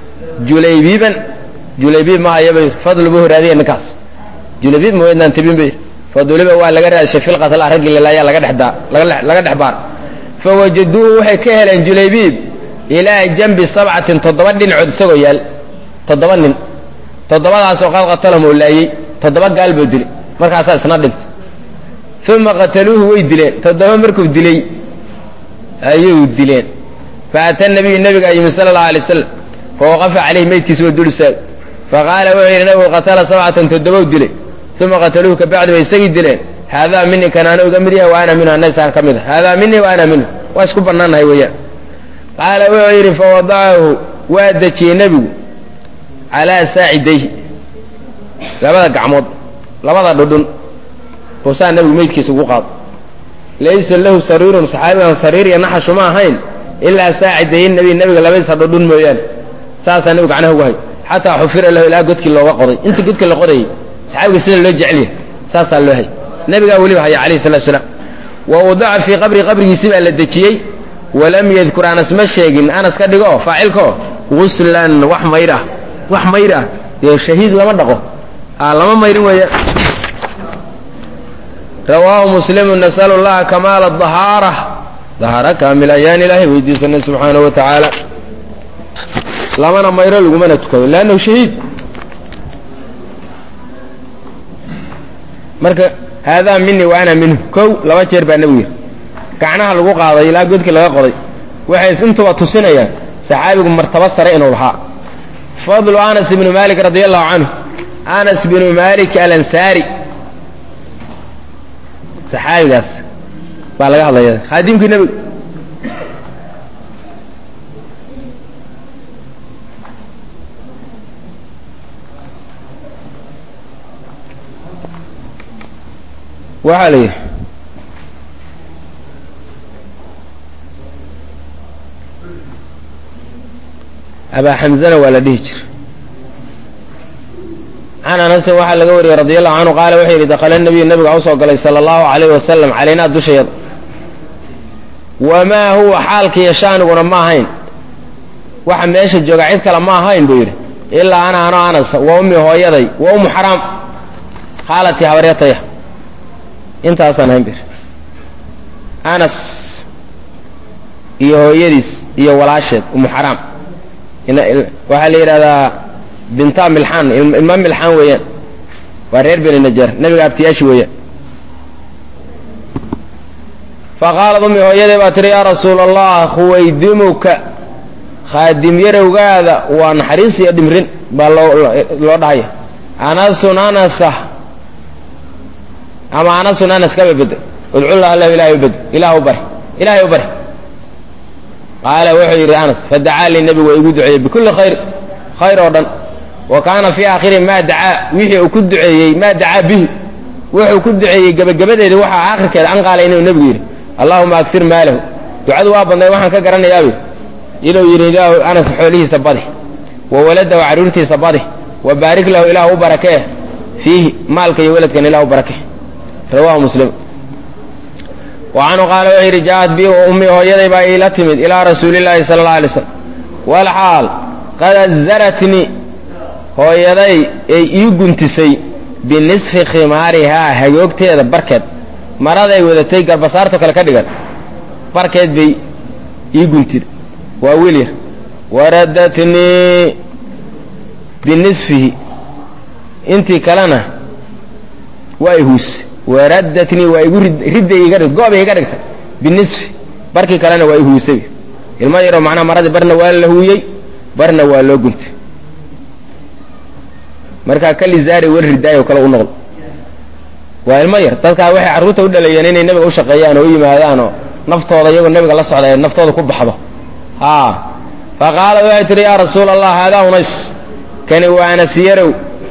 julaybiib ma hayaba fadl buu raadiya ninkaas julaybiib ma weydnaan tabin bay faduliba waa laga raadishay filqatl raggii lelaayaa laga dhex baar fawajaduuhu waxay ka heleen julaybiib ilaa janbi sabcatin 7 dhinacood isagoo yaal 7 nin 7daasoo qad qatalahum oo laayey 7 gaal buu dilay markaasaa isna dhintay uma qataluuhu way dileen 7 markuu dilay ayuu dileen faata nabiyu nabiga yimi sala allahu alay wasalam fawaqafa caleyhi maydkiisa waa dul istaag faqaala wuxuu yidhi nabigu qatala 7 7 dilay uma qataluuhu kabacdi way isagii dileen haadaa minii kanaana uga mid yahay wa ana minhu anna isaan ka mid a haadaa minii wa ana minhu waa isku bannaannahay weeyaan qaala wuxuu yidhi fawadacahu waa dejiyey nebigu calaa saacidayhi labada gacmood labada dhudhun buusaa nebigu maydkiisa ugu qaado laysa lahu sariirun saxaabigan sariir iyo naxashu ma ahayn ilaa saacidayn nebiga labadiisa dhudhun mooyaane saasaa nebigu gacnaha ugu hay xataa xufira lahu ilaa godkii looga qoday inta godkii la qodayay saxaabiga sida loo jecelyahay saasaa loo hay nebigaa weliba haya calayhi salatu wasalaam wa wadaca fii qabrigiisii baa la dejiyey walam yadkur anas ma sheegin anas ka dhigo faacilkao guslan wax mayr ah dee shahiid lama dhaqo lama mayrin weeya rawaahu muslimu nasalu llaha kamaala dahaara kaamil ayaan ilaahay weydiisanay subxaanahu wa tacaala lamana mayro lagumana tukado leannahu shahiid marka haadaa minii wa ana minhu kow 2 jeer baa nebigu yidhi gacnaha lagu qaaday ilaa godkii laga qoday waxay intuba tusinayaan saxaabigu martaba sare inuu lahaa fadlu anas ibnu malik radi allahu canhu anas binu malik alansaari saxaabigaas baa laga hadlaya khaadimkii nebiga waxaa la yidhi abaa xamzana waa la dhihi jira can anasin waxaa laga wariyey radi allahu canhu qaala wuxuu yidhi dakala nabiyu nabiga u soo galay sala allahu alayh wasalam calaynaa dushayada wamaa huwa xaalkiiyo shaaniguna ma ahayn waxa meesha jooga cid kale ma ahayn buu yidhi ilaa ana ano anas wa ummi hooyaday wa ummu xaraam haalatii habaryataya intaasaan ahayn bir anas iyo hooyadiis iyo walaasheed ummu xaraam waxaa la yidhahdaa binta milxaan ilma milxaan weeyaan reer bani najaar nabiga abtiyaashi weeyaan faqaalad ummi hooyaday baa tiri yaa rasuula allah khuwaydimuka khaadim yarowgaada waa naxariis iyo dhimrin baa loo dhahaya anasun anasa ama anasun anas kaba bedel udcullah lahu ilaahay u bari qaala wuxuu yidhi anas fadacaa lii nebigu waa igu duceeyey bikulli khayr oo dhan wa kaana fii aakhiri maa dacaa wixii uu ku duceeyey maa dacaa bihi wuxuu ku duceeyey gebagabadeeda waxaa aakhirkeeda an qaala inuu nebigu yidhi allahuma aksir maalahu ducadu waa badnay waxaan ka garanayaabay inuu yidhi ilaahu anas xoolihiisa badi wa waladahu carruurtiisa badi wa baarik lahu ilaah u barakee fiihi maalka iyo weladkan ilah u barakee rawaahu muslim wa canhu qaala wuxuu yidhi ja'at bi ummi hooyaday baa iila timid ilaa rasuulillaahi sala allahu alay slam walxaal qad azaratnii hooyaday ay ii guntisay binisfi khimaarihaa hagoogteeda barkeed maraday wadatay garbasaarto kale ka dhigan barkeed bay ii guntid waa wiil yar waradatnii binisfihi intii kalena waa ihuus waradatnii waa igu ridday iga dhig goobay iga dhigtay binisfi barkii kalena waa ihuusay ilmo yaroo macnaha maradii barna waa la huuyey barna waa loo guntay markaa kalizaari war ridaayo kale u noqdo waa ilmo yar dadkaa waxay carruurta u dhalayeen inay nebiga u shaqeeyaan oo u yimaadaan oo naftooda iyagoo nebiga la socda ee naftooda ku baxdo fa qaala waxay tihi yaa rasuula allah haadaa unays kani waa anas yarow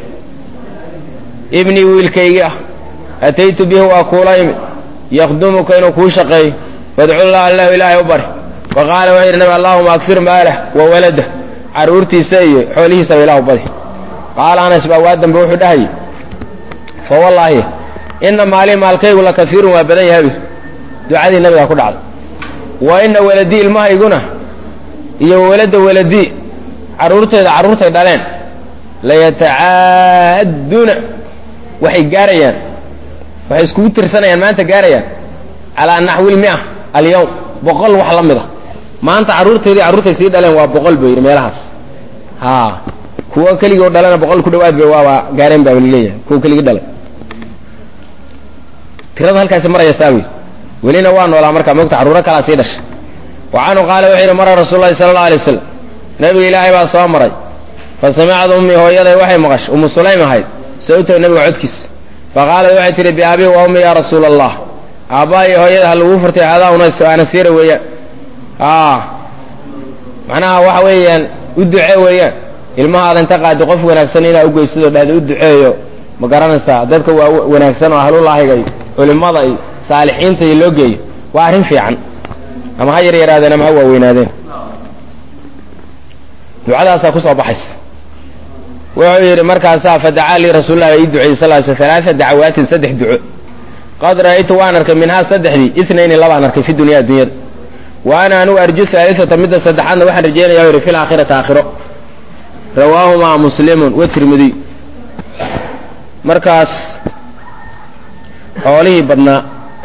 ibnii wiilkaygii ah ataytu bihi waa kuula imid yakdumuka inuu kuu shaqeeyo fadcullaha lahu ilaahay u bari fa qaala wuxuu yidhi nabi allahuma akfir maalah wa waladah carruurtiisa iyo xoolihiisaba ilah u badi qaala anas baa waa dambe wuxuu dhahayey fa wallaahi ina maalii maalkaygu la kaiirun waa badan yahay ducadii nabigaa ku dhacday wa ina waladii ilmahayguna iyo walada waladii carruurtay dhaleen layatacaaduna waxay iskugu tirsanayaan maanta gaarayaan calaa naxwi lmia alyawm 100 wax la mid a maanta carruurtay sii dhaleen waa 100 buu yidhi meelahaas kuwa keligoo dhalana 100 ku dhawaad bay waaba gaareen baa laleeyahay kuwa keligii dhalay tirada halkaasi maraysaa wy welina waa noolaa markaa mogta carruuro kalaa sii dhashay wa canhu qaala wuxuu yidhi mara rasuul lahi sala allau alay wasalam nebiga ilaahay baa soo maray fa samicad ummii hooyaday waxay maqashay ummu sulaym ahayd sawtahu nebiga codkiisa fa qaalad waxay tihi biabii wa ummi yaa rasuula allah aabbaa iyo hooyada ha laguu furtay hadaa anas yara weeyaan macnaha waxa weeyaan u ducee weeyaan ilmahaada inta qaadi qof wanaagsan inaa u geysadoo dhahda u duceeyo ma garanaysaa dadka waa wanaagsan oo ahlulaahiga iyo culimmada iyo saalixiinta iyo loo geeyo waa arrin fiican ama ha yar yaraadeen ama ha waaweynaadeen ducadaasaa ku soo baxaysa wuxuu yidhi markaasaa fadacaa lii rasuululah ii duceeyey sal sl 3 dacawaatin 3 duco qad ra'aytu waan arkay minhaa 3dii 2 labaan arkay fi dunyaa addunyada wa ana anugu arju aalihata midda saddexaadna waxaan rajeynaya yidhi fi laakhirati aakhiro rawaahumaa muslimun watirmidiy markaas xoolihii badnaa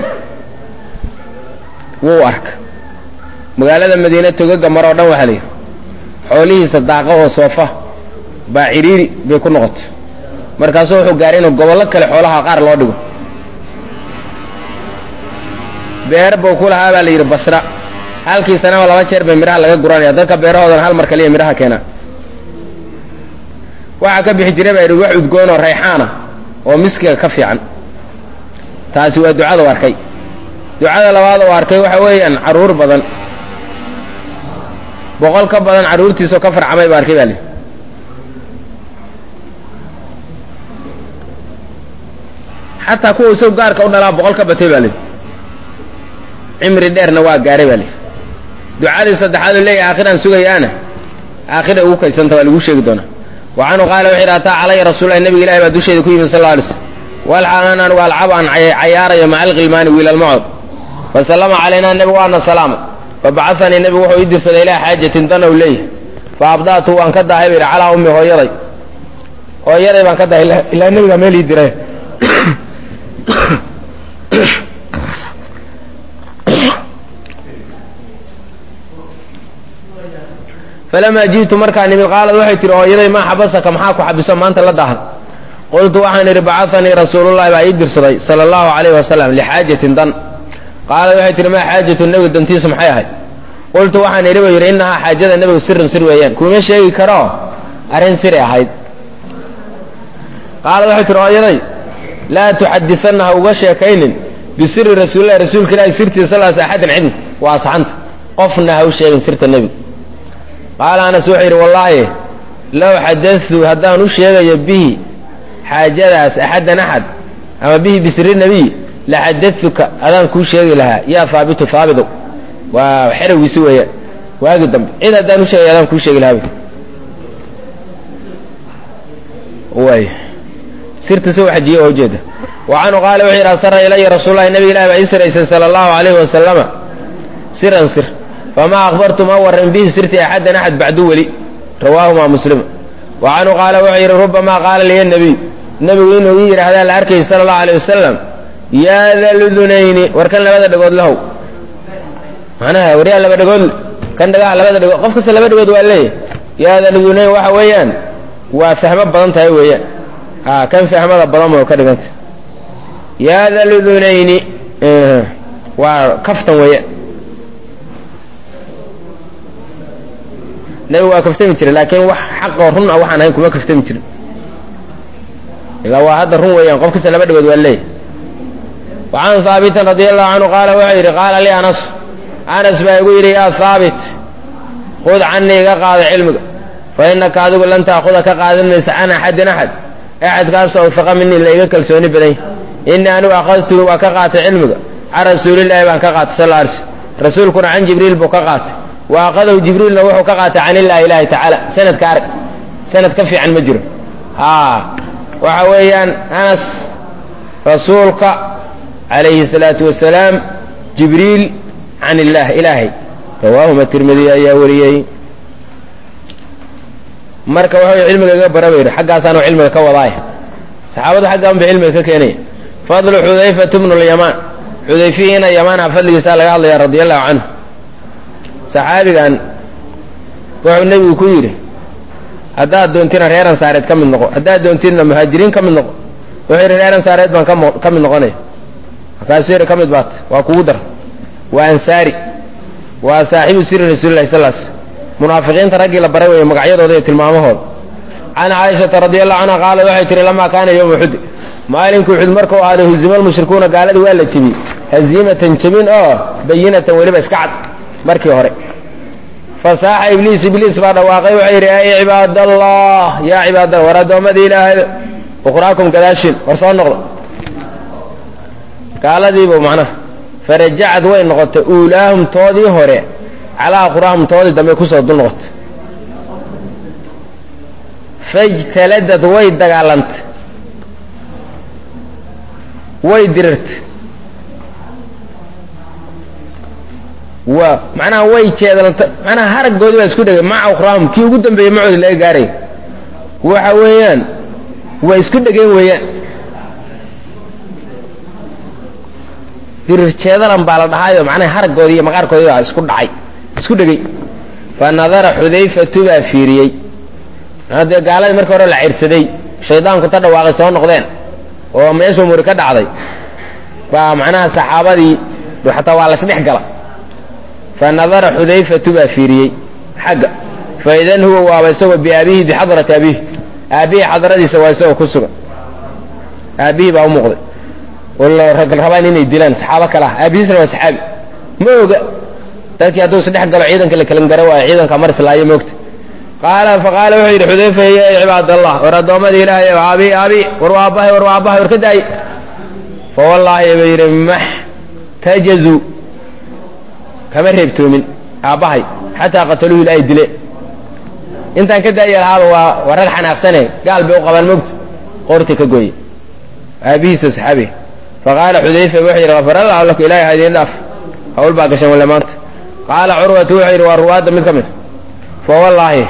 wuu arka magaalada madiine togaga maroo dhan waxaa layidhi xoolihiisa daaqa oo soofa baa cidhiiri bay ku noqotay markaasuu wuxuu gaaray inuu gobollo kale xoolaha qaar loo dhigo beer buu ku lahaa baa la yidhi basra halkii sanaba 2 jeer bay midhaha laga guranaya dadka beerahoodana hal mar kaliya midhaha keenaa waxaa ka bixi jiray baa yidhi wax udgoon oo rayxaana oo miskiga ka fiican taasi waa ducada u arkay ducada labaad oo arkay waxa weeyaan carruur badan 100 ka badan carruurtiisoo ka farcamay baa arkay baa li xataa kuwa isagu gaarka u dhalaa 100 ka batay baa li cimri dheerna waa gaaray baa li ducadii saddexaad oo leeyahay aakhiraan sugayaana aakhira ugu kaysanta waa lagu sheegi doonaa wa canhu qaala wuxuu yidhi ataa calaya rasuulallahi nabiga ilahi baa dusheeda ku yimid sal alla alay slam walxaalan anugu alcab aan cayaarayo maca alkhilmaani wiilalmacod fasallama calaynaa nebigu waana salaamay fabacahanii nebigu wuxuu ii dirsaday ilaa xaajatin danow leeyahay fa abda'tu waan ka daahay ba yidhi calaa ummi hooyaday baan ka daahay ilaa nebigaa meel ii diray falamaa ji'tu markaa nimid qaalad waxay tihi hooyaday maa xabasaka maxaa ku xabiso maanta la daahan qultu waxaan idhi bacahanii rasuulullahi baa ii dirsaday sala allahu calayhi wasalam lixaajatin dan qaala waxay tihi maa xaajatu nebiga dantiisa maxay ahayd qultu waxaan idhi buu yidhi innahaa xaajada nebigu sirun sir weeyaan kuma sheegi karo arrin siri ahayd qaala waxay tihi hooyaday laa tuxadisanna ha uga sheekaynin bisiri rasuulillahi rasuulka ilaahi sirtiisa sal axadin cidna waa saxanta qofna ha u sheegin sirta nebiga qaala anas wuxuu yidhi wallaahi low xadadtu haddaan u sheegayo bihi xaajadaas axadan axad ama bihi bisiri nebiy la xadadtuka adaan kuu sheegi lahaa yaa haabitu haabidow waa xerowgiisi weeyaan waagi dambe cid haddaan u sheegay adaan kuu sheegi lahaa way sirta soo xajiye oo ujeeda wa canhu qaala wuxuu yidhi asara ilaya rasuulullahi nabiga ilahi baa ii siraysay sala allahu calayhi wasalama siran sir famaa akhbartu ma warran bihi sirti axadan axad bacdu weli rawaahumaa muslim wa canhu qaala wuxuu yidhi rubamaa qaala liya nebiy nebigu inuu ii yidhaahdaa la arkayay sala allahu alayh wasalam yaa daludunayni war kan labada dhagood lahow macnaha waryaa laba dhagood kan dhagaha labada dhagood qof kasta laba dhagood waa leeyahy yaa daludunayn waxa weeyaan waa fahmo badan tahay weeyaan kan fahmada badan oo ka dhiganta yaa daludunayni waa kaftan weeyaan nebigu waa kaftami jiray laakiin wax xaqoo run ah waxaan ahayn kuma kaftami jirin ilaa waa hadda run weeyaan qof kasta laba dhagood waa leeyahy wacan haabitin radi allahu canhu qaala wuxuu yidhi qaala lii anas baa igu yidhi yaa haabit khud canii iga qaado cilmiga fa innaka adigu lan taakuda ka qaadan maysa can axadin axad axadkaasoo awfaqa minii la iga kalsooni badany innii anigu akhadtuhu waa ka qaatay cilmiga can rasuulillaahi baan ka qaatay sal arsi rasuulkuna can jibriil buu ka qaatay wa aqadahu jibriilna wuxuu ka qaatay can illaahi ilaahi tacaala sanadka arag sanad ka fiican ma jiro waxa weeyaan anas rasuulka calayhi salaatu wasalaam jibriil can illaah ilaahay rawaahuma tirmidi ayaa wariyey marka wuxuu cilmiga iga bara bayidhi xaggaasaanu cilmiga ka wadaaya saxaabadu xaggaan bay cilmiga ka keenaya fadlu xudayfatu bnu lyamaan xudayfihiina yamaanha fadligiisaa laga hadlaya radia allahu canhu saxaabigan wuxuu nebigu ku yidhi haddaad doontina reer ansaareed ka mid noqo haddaad doontidna muhaajiriin ka mid noqo wuxuu yidhi reer ansaareed baan ka mid noqonaya markaasuu yidhi ka mid baat waa kugu dar waa ansaari waa saaxibu siri rasuulillahi sal l munaafiqiinta raggii la baray weeye magacyadooda iyo tilmaamahooda can caaishata radi allahu canha qaala waxay tihi lamaa kaana yowma uxud maalinkii uxud markuu ahaaday huzima lmushrikuuna gaaladii waa la jebiyey haziimatan jebin oo bayinatan weliba iska cad markii hore fasaaxa ibliis baa dhawaaqay wuxuu yidhi yaa cibaadallah yaa cibaadallah war addoommadii ilaahay ukhraakum gadaashiin war soo noqda gaaladiibu macnaha farajacad way noqotay uulaahum toodii hore calaa akhuraahum toodii dambe kusoo dul noqotay fajtaladad way dagaalantay way dirirtay macnaha way jeedalantay macnaha haraggoodii baa isku dhegay maca akhuraahum kii ugu dambeeyey macoodi laga gaaray waxa weeyaan way isku dhegeen weeyaan dirirjeedalan baa la dhahaayo macnaha haraggoodii iyo maqaarkoodii baa isku dhacay isku dhegey fa nadara xudayfatu baa fiiriyey dee gaaladii markii hore la cirsaday shaydaanku ta dhawaaqay soo noqdeen oo meeshuu muri ka dhacday baa macnaha saxaabadii xataa waa lasdhex gala fa nadara xudayfatu baa fiiriyey xagga fa idan huwa waaba isagoo biaabihi bixadrati abiihi aabihii xadradiisa waa isagoo ku sugan aabihii baa u muuqday oo rag rabaan inay dilaan saxaabo kale ah aabihiisna waa saxaabi ma oga dadkii hadduu isdhex galo ciidanka la kalan gara waayo ciidanka mar islaayo moogta faqaala wuxuu yidhi xudayfa ya cibaadallah war addoommadii ilaahay abi war aabbahay war ka daay fa wallaahi ba yidhi maxtajazuu kama reebtoomin aabbahay xataa qataluuhu ilaahay dile intaan ka daaya lahaaba waa rag xanaaqsane gaal bay u qabaan moogta qoortii ka gooye aabihiisa saxaabiga faqaala xudayfa wuxuu yidhi afar allahu laku ilahay ha idiin dhaaf hawl baa gashan wale maanta qaala curwatu wuxuu yidhi waa ruwaadda mid ka mid fa wallaahi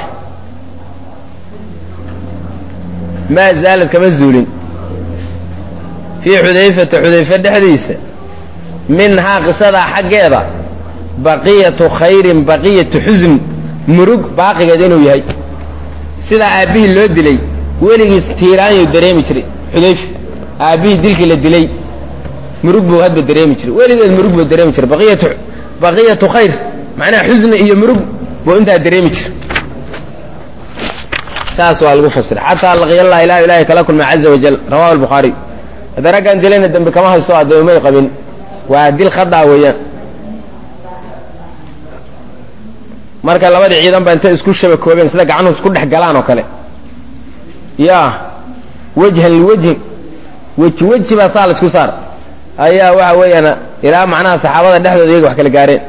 maa zaalad kama zuulin fii xudayfata xudayfe dhexdiisa minhaa qisadaa xaggeeda baqiyatu khayrin baqiyatu xusn murug baaqigeed inuu yahay sidaa aabbihii loo dilay weligiis tiiraanyu dareemi jiray xudayf aabbihii dilkii la dilay murug buu hadba dareemi jiray weligeed murug buu dareemi jiray baqiyatu khayr macnaha xusni iyo murug buu intaa dareemi jiray saas waa lagu fasiray xataa laqiyallah ilaahay kala kulma caza wajal rawahu albukhaari hadda raggaan dilayna dambi kama haysto addoomay qabin waa dil khadaa weeyaan marka labadii ciidan baa intay isku shabakoobeen sida gacanuhu isku dhex galaan oo kale yaa wajhan liwajhin weji baa saa la isku saar ayaa waxa weeyaan ilaa macnaha saxaabada dhexdooda iyaga wax kala gaareen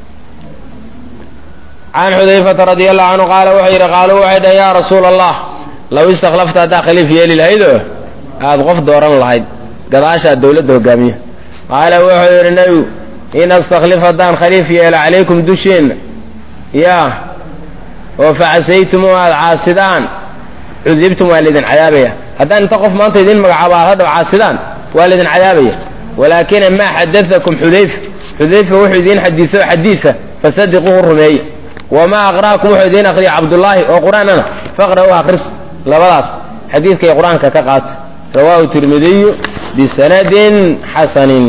can xudayfata radi allahu canhu qaala wuxuu yidhi qaaluu waxay dhahen yaa rasuula allah law istakhlafta haddaa khaliif yeeli lahaydoo aada qof dooran lahayd gadaashaa dawladda hogaamiya qaala wuxuu yidhi nebigu in astakhlif haddaan khaliif yeelo calaykum dusheenna yaa oo facasaytum oo aada caasidaan cudibtum waa laydin cadaabaya haddaan inta qof maanta idin magacaabo aad hadhaw caasidaan waa laydin cadaabaya walaakina maa xadaakum xudayfa wuxuu idiin xadiiso xadiisa fasadiquuhu rumeeye wamaa aqra'akum wuxuu idiin akriya cabdullaahi oo qur'aanana faqra'uu akris labadaas xadiidkay qur-aanka ka qaata rawaahu tirmidiyu bisanadin xasanin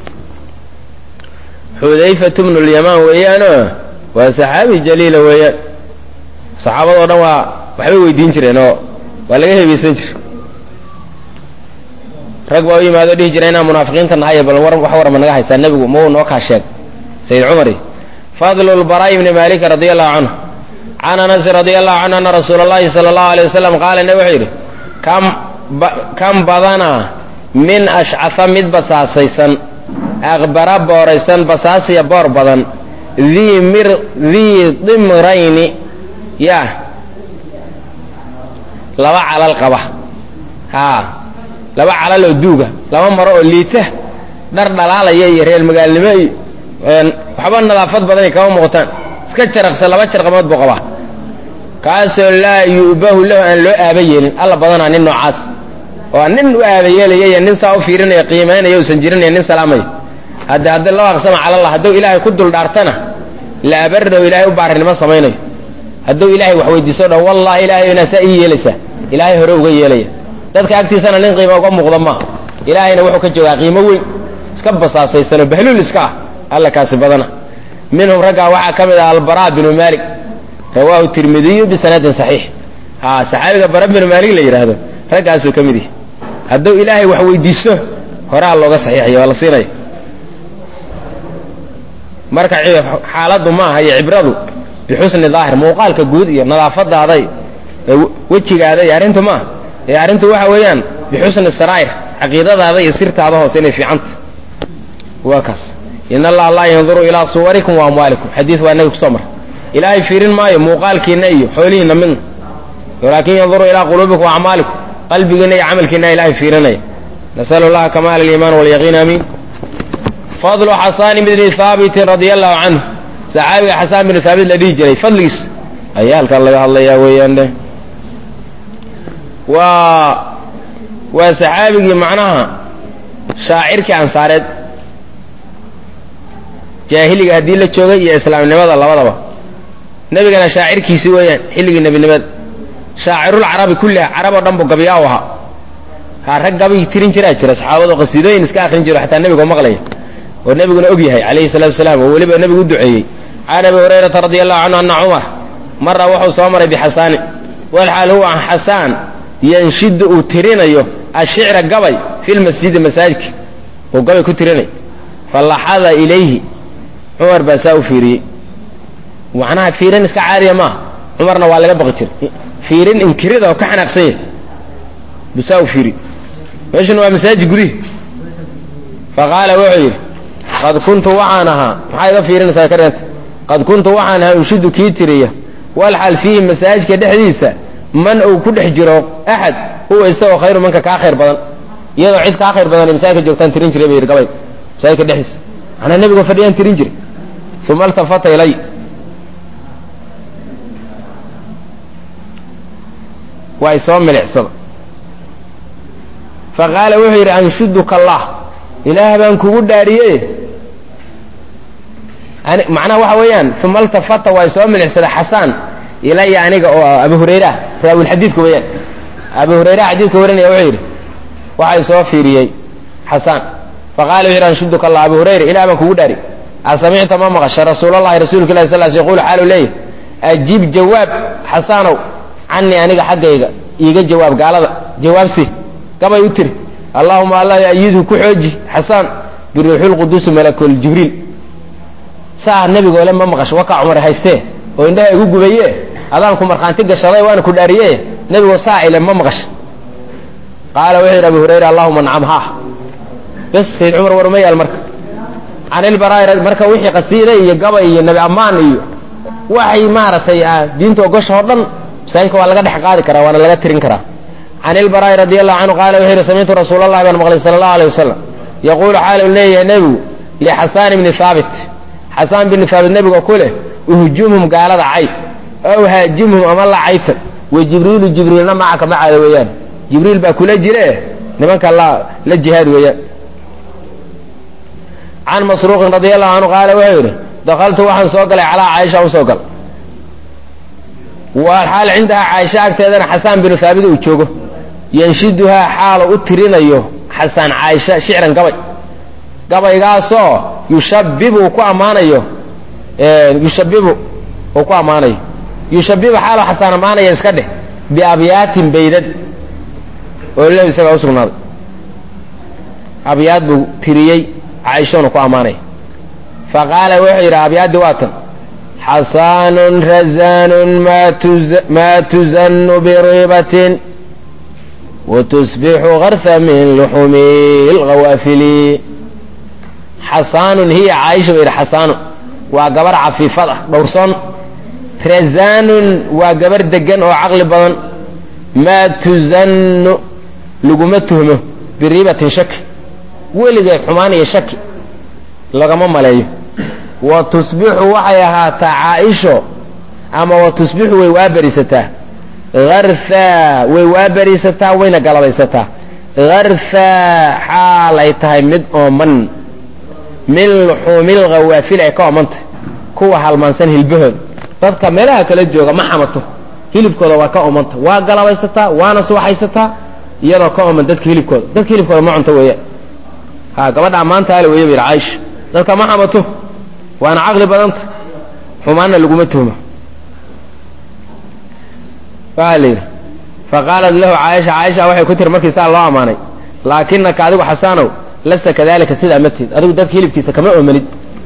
xudayfatu bnu lyamaan weeyaano waa saxaabi jaliila weeyaan saxaabadoo dhan waa waxbay weydiin jireen oo waa laga hebaysan jire rag baa u yimaado dhihi jira inaan munaafiqiinta nahay bal wax warma naga haysaa nebigu mau noo kaa sheeg sayid cumari fadlu lbaraa'i bni maalika radia allahu canhu can anasin radia allahu canhu ana rasuula allahi sala allahu alay wasalam qaala nebi wuxuu yidhi kam badana min ashcafa mid basaasaysan aqbara booraysan basaasiya boor badan dii dimrayni yaa laba calal qaba haa laba calal oo duuga laba maro oo liita dhar dhalaalaya iyo reer magaalnimo iyo waxba nadaafad badani kama muuqataan iska jaraqsa laba jarqamood buu qabaa kaasoo laa yu'bahu lahu aan loo aaba yeelin alla badanaa nin noocaas oo nin u aaba yeelaya iyo nin saa u fiirinaya qiimaynaya usan jirinaya nin salaamaya haddii loo aqsama cala allah hadduu ilaahay ku dul dhaartana la abarrahu ilaahay u baarinimo samaynayo hadduu ilaahay wax weydiiso dhan wallahi ilaahay inaasaa ii yeelaysaa ilaahay hore uga yeelaya dadka agtiisana nin qiimo uga muuqda maaha ilaahayna wuxuu ka joogaa qiimo weyn iska basaasaysanoo bahluul iska ah alla kaasi badana minhum raggaa waxaa ka mid ah albaraa binu maalik rawaahu tirmidiyu bisanadin saxiix haa saxaabiga bara binu maalik la yidhaahdo raggaasuu ka mid yahay hadduu ilaahay wax weydiiso horaa looga saxiixaya waa la siinaya marka xaaladdu maaha iyo cibradu bixusni daahir muuqaalka guud iyo nadaafadaada wejigaada iyo arrintu maaha ee arrintu waxa weeyaan bixusni saraa'ir caqiidadaada iyo sirtaada hoose inay fiicanta waa kaas in allaha laa yanduru ilaa suwarikum wa amwaalikum xadiid waa nabi kusoo mara ilaahay fiirin maayo muuqaalkiinna iyo xoolihiinna midna walaakin yanduru ilaa quluubikum wa acmaalikum qalbigiinna iyo camalkiinna ilaahay fiirinaya nasalu allaha kamaala aliimaan walyaqiin aamiin fadlu xasaan bni haabitin radia allahu canhu saxaabiga xasaan binu haabit la dhihi jiray fadligiis ayaa halkan laga hadlayaa weeyaan dheh waa saxaabigii macnaha shaacirkii ansaareed jaahiliga haddii la joogay iyo islaamnimada labadaba nebigana shaacirkiisii weeyaan xilligii nebinimada shaacirulcarabi kulliha carab oo dhan bu gabyaa u ahaa haa rag gabayii tirin jiraa jira saxaabado qasiidooyin iska akrin jiro xataa nebigoo maqlaya oo nebiguna og yahay calayhi salaatu wasalaam oo weliba nebigu u duceeyey can abi hurayrata radia allahu canhu ana cumar mara wuxuu soo maray bixasaanin walxaal huwa xasaan yanshidu uu tirinayo ashicra gabay fi lmasjidi masaajidka uu gabay ku tirinayo falaxada ilayhi cumar baa saa u fiiriyey macnaha fiirin iska caadiya maaha cumarna waa laga baqi jiray fiirin inkirida oo ka xanaaqsan yahay buu saa u fiiriy meeshuna waa masaajid gudihi faqaala wuxuu yidhi qad kuntu waxaan ahaa maxaa iga fiirinaysaa ka dheenta qad kuntu waxaan ahaa unshidu kii tiriya walxal fiihi masaajidka dhexdiisa man uu ku dhex jiro axad huwa isagoo khayru manka kaa khayr badan iyadoo cid kaa khayr badan masaajidka joogtaan tirin jiray bay yidhi gabay masaajidka dhexdiisa macnaa nebigoo fadhiyaan tirin jiray uma altafata ilay waa isoo milicsada faqaala wuxuu yidhi anshuduka allah ilaah baan kugu dhaariye macnaha waxa weeyaan uma altafata waa isoo milicsada xasaan ilaya aniga oo abu hurayra raawilxadiidka weeyaan abu hurayra xadiidka warinaya wuxuu yidhi waxay soo fiiriyey xasaan faqala wuxu yidhi anshuduka allah abu hurayra ilah baan kugu dhaari asamicta ma maqasha rasuulallahi rasuulka ilahi sal yaqulu xaalu leeyahy ajiib jawaab xasaanow canii aniga xaggayga iiga jawaab gaalada jawaabsi gabay u tiri allahuma allah ayidhu ku xooji xasaan biruuxilquduusi malakul jibriil saa nebigoole ma maqasho wakaa cumar haystee oo indhaha igu gubaye adaanku markhaanti gashaday waana ku dhaariye nebigoo saa ile ma maqasho qaala wuxuu yidhi abu hurayra allahuma nacam haa bes sayd cumar war ma yaal marka can ilbaraa'ir marka wixii qasiida iyo gabay iyo nebi ammaan iyo waxay maaragtay diinta ogosha oo dhan masaajidka waa laga dhex qaadi karaa waana laga tirin karaa can ilbaraa'i radi allahu canhu qaala wuxuu yidhi samictu rasuula allahi baan maqlay sala allahu alay wasalam yaquulu xaal uu leeyahay nebigu lixasaan ibni haabit xasaan bini haabit nebigo ku leh uhjumhum gaalada cay ow haajimhum ama la caytan wa jibriilu jibriilna macaka macaada weeyaan jibriil baa kula jire nimanka la jihaad weeyaan can masruuqin radi allahu canhu qaala wuxuu yidhi dakaltu waxaan soo galay calaa caaisha u soo gal waa xaal cindahaa caaisha agteedana xasaan binu haabit uu joogo yanshiduhaa xaalo u tirinayo xasaan caaisha shicran gabay gabaygaasoo yushabibu ku ammaanayo yushabibu uu ku ammaanayo yushabibu xaalo xasaan ammaanaya iska dheh biabyaatin baydad oo lahu isagaa u sugnaaday abyaad buu tiriyey caaishanu ku ammaanaya faqaala wuxuu yidhi abyaaddii waa tan xasaanun razaanun maa tuzannu biriibatin watusbixu garha min luxumi lghawaafili xasaanun hiya caaisha buu yidhi xasaanun waa gabar cafiifad ah dhowrsoon razaanun waa gabar degan oo caqli badan maa tuzannu laguma tuhmo biriibatin shaki weligeed xumaan iyo shaki lagama maleeyo wa tusbixu waxay ahaataa caaisho ama wa tusbixu way waaberisataa harhaa way waaberisataa wayna galabaysataa harhaa xaalay tahay mid ooman min luxuumil ghawaafil ay ka oomantahy kuwa halmaansan hilbahooda dadka meelaha kala jooga ma xamato hilibkooda waa ka oomanta waa galabaysataa waana suwaxaysataa iyadoo ka ooman dadka hilibkooda ma cunto weeyaan ha gabadha ammaanta ale weeya bayidhi caaisha dadka ma xamato waana caqli badanta xumaanna laguma tuhmo waxaa la yidhi faqaalat lahu caaisha waxay ku tiri markii saa loo ammaanay laakinaka adigu xasaanow lasta kadalika sidaa ma tihid adigu dadka hilibkiisa kama oomanid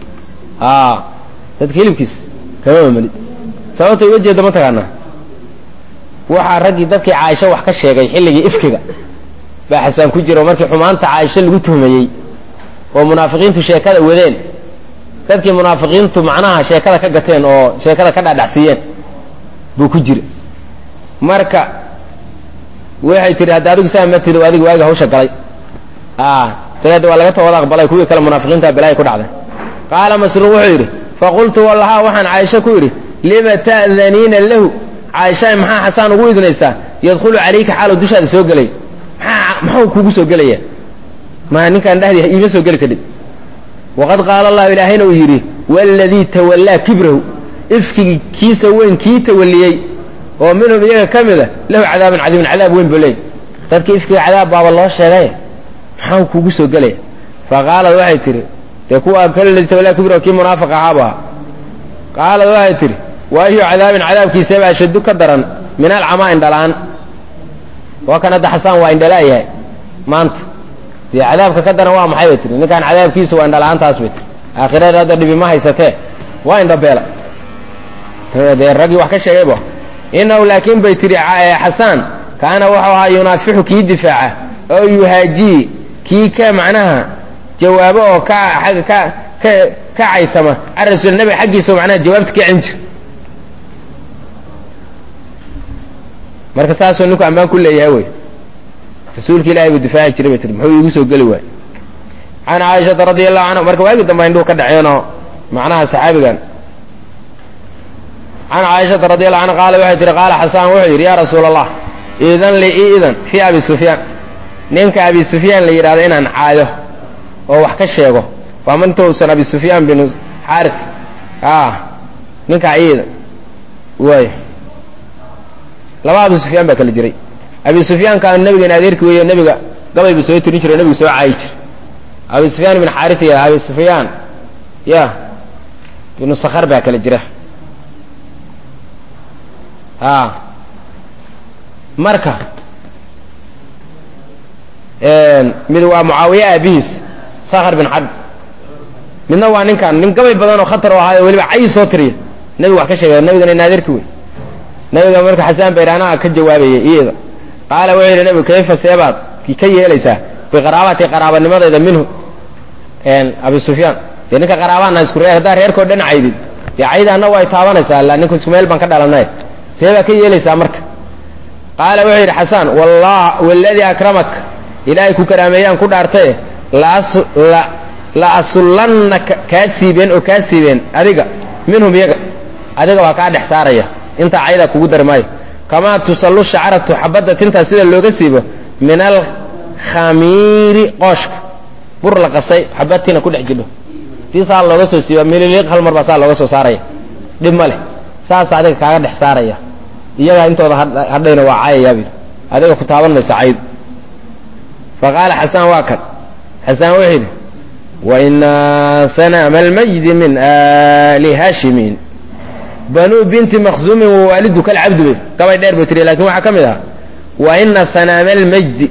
dadka hilibkiisa kama oomanid sababta uga jeeda ma taqaanaa waxaa raggii dadkii caaisha wax ka sheegay xilligii ifkiga baa xasaan ku jira markii xumaanta caaisha lagu tuhmayey oo munaafiqiintu sheekada wadeen dadkii munaafiqiintu macnaha sheekada ka gateen oo sheekada ka dhaadhacsiiyeen buu ku jira marka waxay tihi hadda adigu saa ma tiri adigu waaga hawsha galay sagada waa laga tawada aqbalay kuwii kale munaafiqiinta bilaay ku dhacday qaala masruuq wuxuu yidhi faqultu wallaha waxaan caaisha ku yidhi lima ta'daniina lahu caaisha maxaa xasaan ugu idinaysaa yadkhulu calayka xaalu dushaada soo gelay maxuu kugu soo gelaya ma ninkaan dhahdi iima soo geli kadhib waqad qaala allahu ilaahayna uu yidhi waladii tawallaa kibrahu ifkigii kiisa weyn kii tawalliyey oo minhum iyaga ka mida lahu cadaabun cadiimun cadaab weyn buu leey dadka ifkiga cadaab baaba loo sheegay maxaa kugu soo gelaya faqaalad waxay tihi dee kuwa kaladii tawallaa kibrahu kii munaafiq ahaaba qaalad waxay tihi waayu cadaabin cadaabkiisaba ashaddu ka daran min alcamaa indhalaan waa kan hadda xasaan waa indhalaayahay maanta dee cadaabka ka daran waa maxay bay tihi ninkaan cadaabkiisa waa indhala-aantaas bay tihi aakhirada hadda dhibi ma haysatee waa indhabeela dee raggii wax ka sheegayba inahu laakiin bay tihi xasaan kaana wuxuu ahaa yunaafixu kii difaaca oo yuhaajii kii ka macnaha jawaabo oo ka caytama can rasuul nabiga xaggiisa macnaha jawaabta ka cin jir marka saasuu ninku ammaan ku leeyahay wey rasuulka ilahay buu difaaci jiray bay tii muxuu iigu soo geli waay can caaishata radi allahu canha marka waagii dambe indhuhu ka dhaceenoo macnaha saxaabigan can caaishata radi allahu canha qaala waxay tihi qaala xasaan wuxuu yidhi yaa rasuula allah iidan li iidan fii abi sufyaan ninka abi sufyaan la yidhahdo inaan caayo oo wax ka sheego waa mintausan abi sufyaan binu xaari ninkaa iidan waay laba abu sufyaan baa kala jiray abi sufyaan kaan nabiga adeerkii weeyo nabiga gabay buu soo tirin jiray nabigu soo caay jiray abi sufyaan ibn xaaris iyo abi sufyaan ya ibn sakhar baa kala jira marka mid waa mucaawiya abihiis sakhar bin xarb midna waa ninkan nin gabay badan oo khatar oo ahaa weliba cay soo tiriya nabigu wax ka sheegay nabigana in adeerkii wey nabiga marka xasaan bayraanaha ka jawaabayay iyada qaala wuxuu yidhi nabigu kayfa seebaad ka yeelaysaa biqaraabati qaraabanimadayda minhu abi sufyaan dee ninka qaraabaana isku reer haddaa reerkoo dhan caydid dee caydaana way taabanaysaa illa ninku isku meel baan ka dhalanay seebaa ka yeelaysaa marka qaala wuxuu yidhi xasaan waladii akramak ilaahay ku karaameeyaan ku dhaartaye la asullanna kaa siibeen adiga minhum iyaga adiga waa kaa dhex saaraya intaa caydaa kugu dari maayo kamaa tusallu shacaratu xabadda tintaa sida looga siibo min alkhamiiri qooshka bur la qasay xabadtiina ku dhex jidho tii saa looga soo siiba mililiiq hal mar baa saa looga soo saaraya dhib ma leh saasa adiga kaaga dhex saaraya iyagaa intooda hadhayna waa caayayaabid adiga ku taaban maysa cayd fa qaala xasaan waa kan xasaan wuxuu yidhi waina sanaama almajdi min ali haashimiin banuu binti makhzuumin wawaalidu kalcabdi bay gabay dheer bay tiri lakin waxaa ka mid ahaa waina sanaama almajdi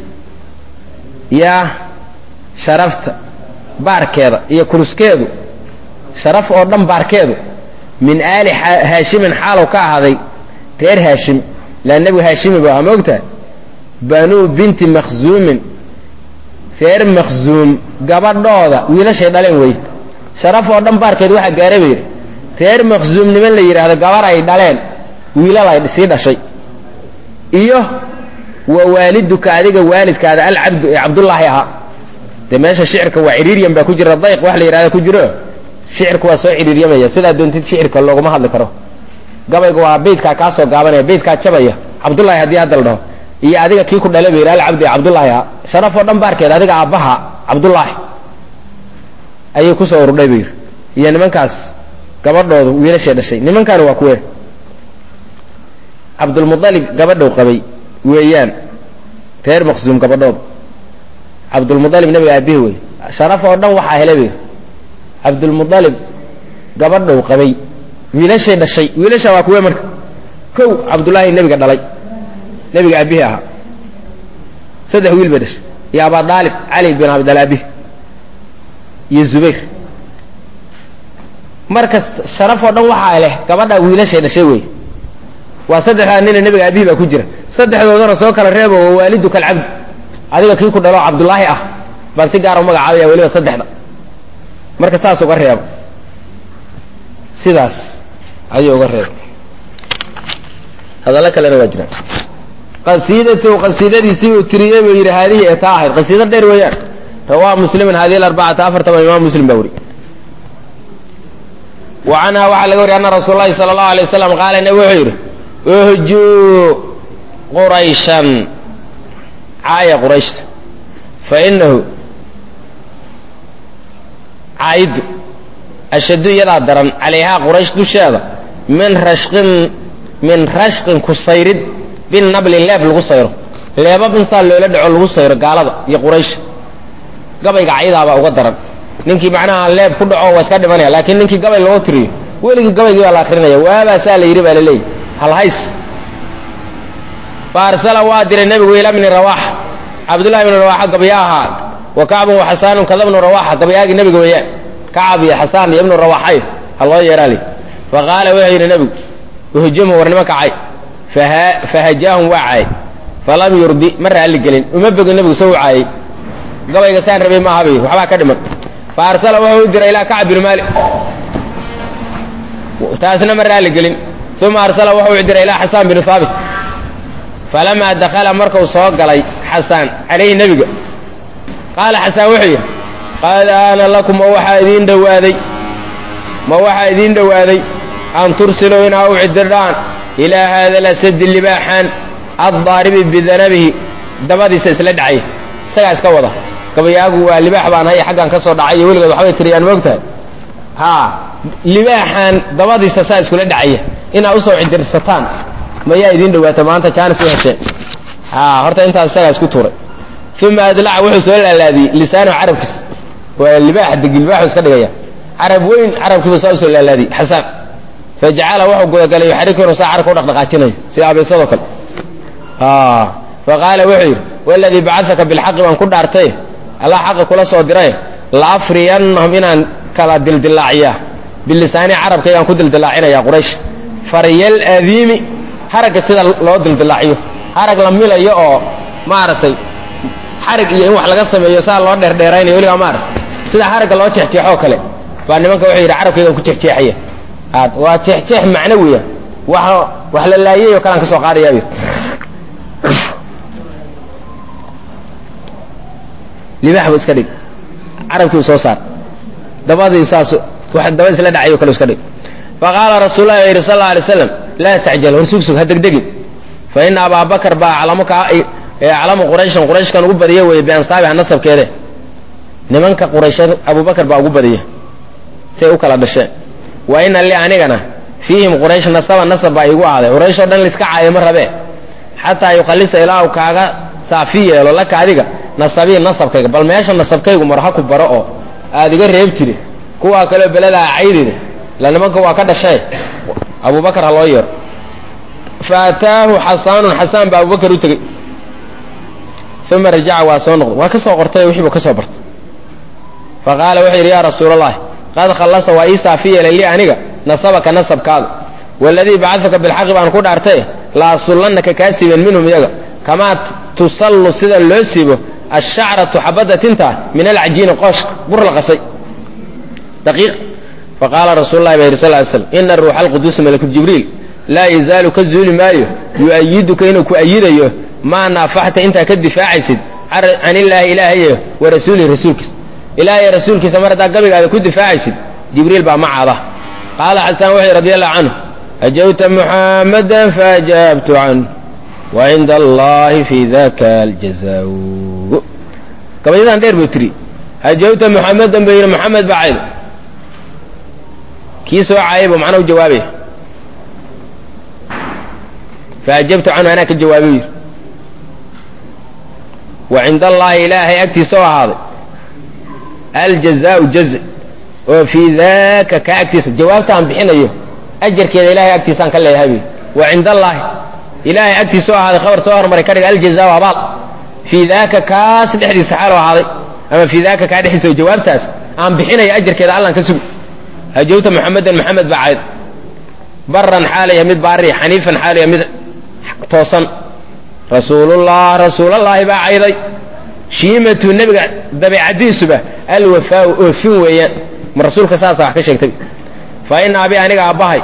yaa sharafta baarkeeda iyo kuruskeedu sharaf oo dhan baarkeedu min aali haashimin xaalow ka ahaaday reer haashim laa nebigu haashimi bu ahaa ma ogtahay banuu binti makhzuumin reer makhzuum gabadhooda wiilashay dhaleen wey sharaf oo dhan baarkeedu waxaa gaaray bay yidhi reer makhzuum niman la yidhaahdo gabar ay dhaleen wiilal ay sii dhashay iyo wa waaliduka adiga waalidkaada alcabdu ee cabdullaahi ahaa dee meesha shicirka waa ciriiryan baa ku jira dayq wax la yidhahda ku jiro shicirka waa soo ciriiryamaya sidaa doontid shicirka looguma hadli karo gabayga waa beydkaa kaa soo gaabanaya beydkaa jabaya cabdullaahi haddii hadda la dhaho iyo adiga kii ku dhalay ba yidhi alcabdi ee cabdullaahi ahaa sharaf oo dhan baarkeeda adiga aabbaha cabdullaahi ayay ku soo urudhay ba yidhi iyo nimankaas gabadhoodu wiilashay dhashay nimankaani waa kuwee cabdulmualib gabadhow qabay weeyaan reer makhsuum gabadhooda cabdulmualib nabiga aabihi wey sharaf oo dhan waxaa helay bay cabdulmualib gabadhow qabay wiilashay dhashay wiilasha waa kuwee marka kow cabdullaahi nebiga dhalay nebiga aabihi ahaa 3 wiil bay dhashay iyo abaa daalib cali bin abi daalib aabihi iyo zubayr marka sharaf oo dhan waxaa leh gabadha wiilashay dhashay wey waa 3 nina nebiga aabihi baa ku jira 3doodana soo kala reebo waa waalidu kalcabdi adiga kii ku dhalo cabdullaahi ah baan si gaar u magacaabaya weliba 3da marka saas uga reebo sidaas ayuu uga reebo hadalla kalena waa jiraan qasiidadiisii uu tiriyey buu yidhi haadihi ee taa ahayd qasiido dheer weeyaan rawaa muslimin hadihi 4 imaam muslim baa weri wa canha waxaa laga wariy anna rasuul lahi sala allahu alay wasalam qaala nabi wuxuu yidhi uhjuu qurayshan caaya qurayshta fa inahu caayiddu ashaddu iyadaa daran calayhaa quraysh dusheeda min rashqin ku sayrid binabli leeb lagu sayro leebab insaa loola dhaco lagu sayro gaalada iyo quraysh gabayga caydaabaa uga daran ninkii macnaha leeb ku dhaco waa iska dhimanaya laakiin ninkii gabay loo tiriyo weligii gabaygii baa la akrinaya waabaasaa la yidhi baa la leeyahy halhays faarsala waa diray nebigu ila bni rawaaxa cabdullahi bni rawaaxa gabya ahaa wa kacbun wa xasaanun kada bnu rawaaxa gabyaagii nebiga weeyaan kacab iyo xasaan iyo ibnu rawaaxay ha loo yeeraali fa qaala wuxuu yidhi nebigu uhujumhu war nimanka cay fahajaahum waa caayay falam yurdi ma raalli gelin uma bogin nebigu soo u caayay gabayga saan rabay ma ahabay waxbaa ka dhiman fa arsala wuxuu u diray ilaa kacb bni maalik taasna ma raalli gelin uma arsala wuxuu u diray ilaa xasaan binu haabit falamaa dakala markuu soo galay xasaan calayhi nebiga qaala xasaan wuxuu yidhi qad aana lakum ma waxaa idiin dhowaaday an tursiluu inaa u cidirdhaan ilaa haada lasadi libaaxaan addaaribi bidanabihi dabadiisa isla dhacay isagaa iska wada gabayaagu waa libaax baan haya xaggan ka soo dhacay iyo weligood waxbay tiriyaan moogtahay haa libaaxaan dabadiisa saa iskula dhacaya inaa usoo cidirsataan mayaa idiin dhowaata maanta jaanis u hesheen horta intaas isagaa isku tuuray uma adlaca wuxuu soo laalaadiyey lisaanahu carabkiisa waa libaaxa degilbaaxu iska dhigaya carab weyn carabkiiba saa usoo laalaadiyey xasaan fajacala wuxuu gudagalay yuxariku inuu saa carabka u dhaqdhaqaajinayo sida abeesadoo kale faqaala wuxuu yidhi waladii bacadaka bilxaqi baan ku dhaartay allah xaqa kula soo diray la afriyannahum inaan kala dildilaaciyaa bilisaani carabkaygaan ku dildilaacinaya quraysh faryal adiimi haragga sida loo dildilaaciyo harag la milayo oo maaragtay xarig iyo in wax laga sameeyo saa loo dheerdheeraynayo weligaa maaragtay sida haragga loo jeexjeexoo kale baa nimanka wuxuu yidhi carabkaygaan ku jeexjeexaya waa jeexjeex macnawiya wax la laayay oo kalaan ka soo qaadayaab libaaxbu iska dhig carabkiiu soo saar dabadii saas daba isla dhacayo kale iska dhig faqaala rasuulullahi yidhi sal alla alay slam laa tacjal hor sugsug ha degdegin fa ina abaa bakar baa aclamu qurayshan qurayshkan ugu badiya weeye biansaabiha nasabkeede nimanka quraysha abubakar baa ugu badiya say u kala dhasheen wa ina li anigana fiihim quraysh nasab baa iigu ahday qurayshoo dhan laiska caayo ma rabee xataa yuqallisa ilaahu kaaga saafi yeelo laka adiga nasabii nasabkayga bal meesha nasabkaygu mar ha ku baro oo aad iga reeb jiri kuwaa kaleo beladaa caydide la nimanka waa ka dhashay abubakar ha loo yeero fa ataahu xasaanun xasaan baa abubakar u tegey uma rajaca waa soo noqday waa ka soo qortay wixii buu ka soo bartay fa qaala wuxuu yidhi yaa rasuulalahi qad khallasa waa ii saafi yeelay lii aniga nasabaka nasabkaada waladii bacadaka bilxaqi baan ku dhaartay la asullannaka kaa siiben minhum iyaga kamaa tusallu sida loo siibo ashacratu xabadda tinta min alcajiini qooshka bur la qasay daqiiq faqaala rasuulu lahi ba yidhi sal ly slam ina ruuxa alquduusi malaku jibriil laa yazaalu ka zuuli maayo yu'ayiduka inuu ku ayidayo maa naafaxta intaa ka difaacaysid can illaahi ilaahayo wa rasuulihi rasuulkiisa ilaahay rasuulkiisa mar haddaa gabigaada ku difaacaysid jibriil baa macaada qaala xasaan wuxuu radi allahu canhu ajawta muxamadan faajaabtu canhu wa cinda allahi fi daka aljazaau gabayadaan dheer buu tiri ajawta muxamadan buu yidhi moxamed baa cayda kii soo caayay buu macnaa u jawaabaya faajabtu canhu anaa ka jawaabay yidhi wa cinda allaahi ilaahay agtiisa oo ahaaday aljazaau jaz oo fii daaka kaa agtiisa jawaabta aan bixinayo ajarkeeda ilahay agtiisaan ka leeyahay buy wa cinda allaahi ilaahay agtiisa oo ahaaday khabar soo hormaray ka dhiga aljazaau abaal fii daaka kaas dhexdiisa xaaloo ahaaday ama fii daaka kaa dhexdiisa oo jawaabtaas aan bixinayo ajarkeeda allaan ka sugi hajawta muxamadan maxamed baa cayd baran xaalaya mid baariya xaniifan xaalaya mid toosan rasuulallaahi baa cayday shiimatu nebiga dabeecadiisuba alwafaau oofin weeyaan ma rasuulka saasa wax ka sheegtay fa ina abi aniga aabbahay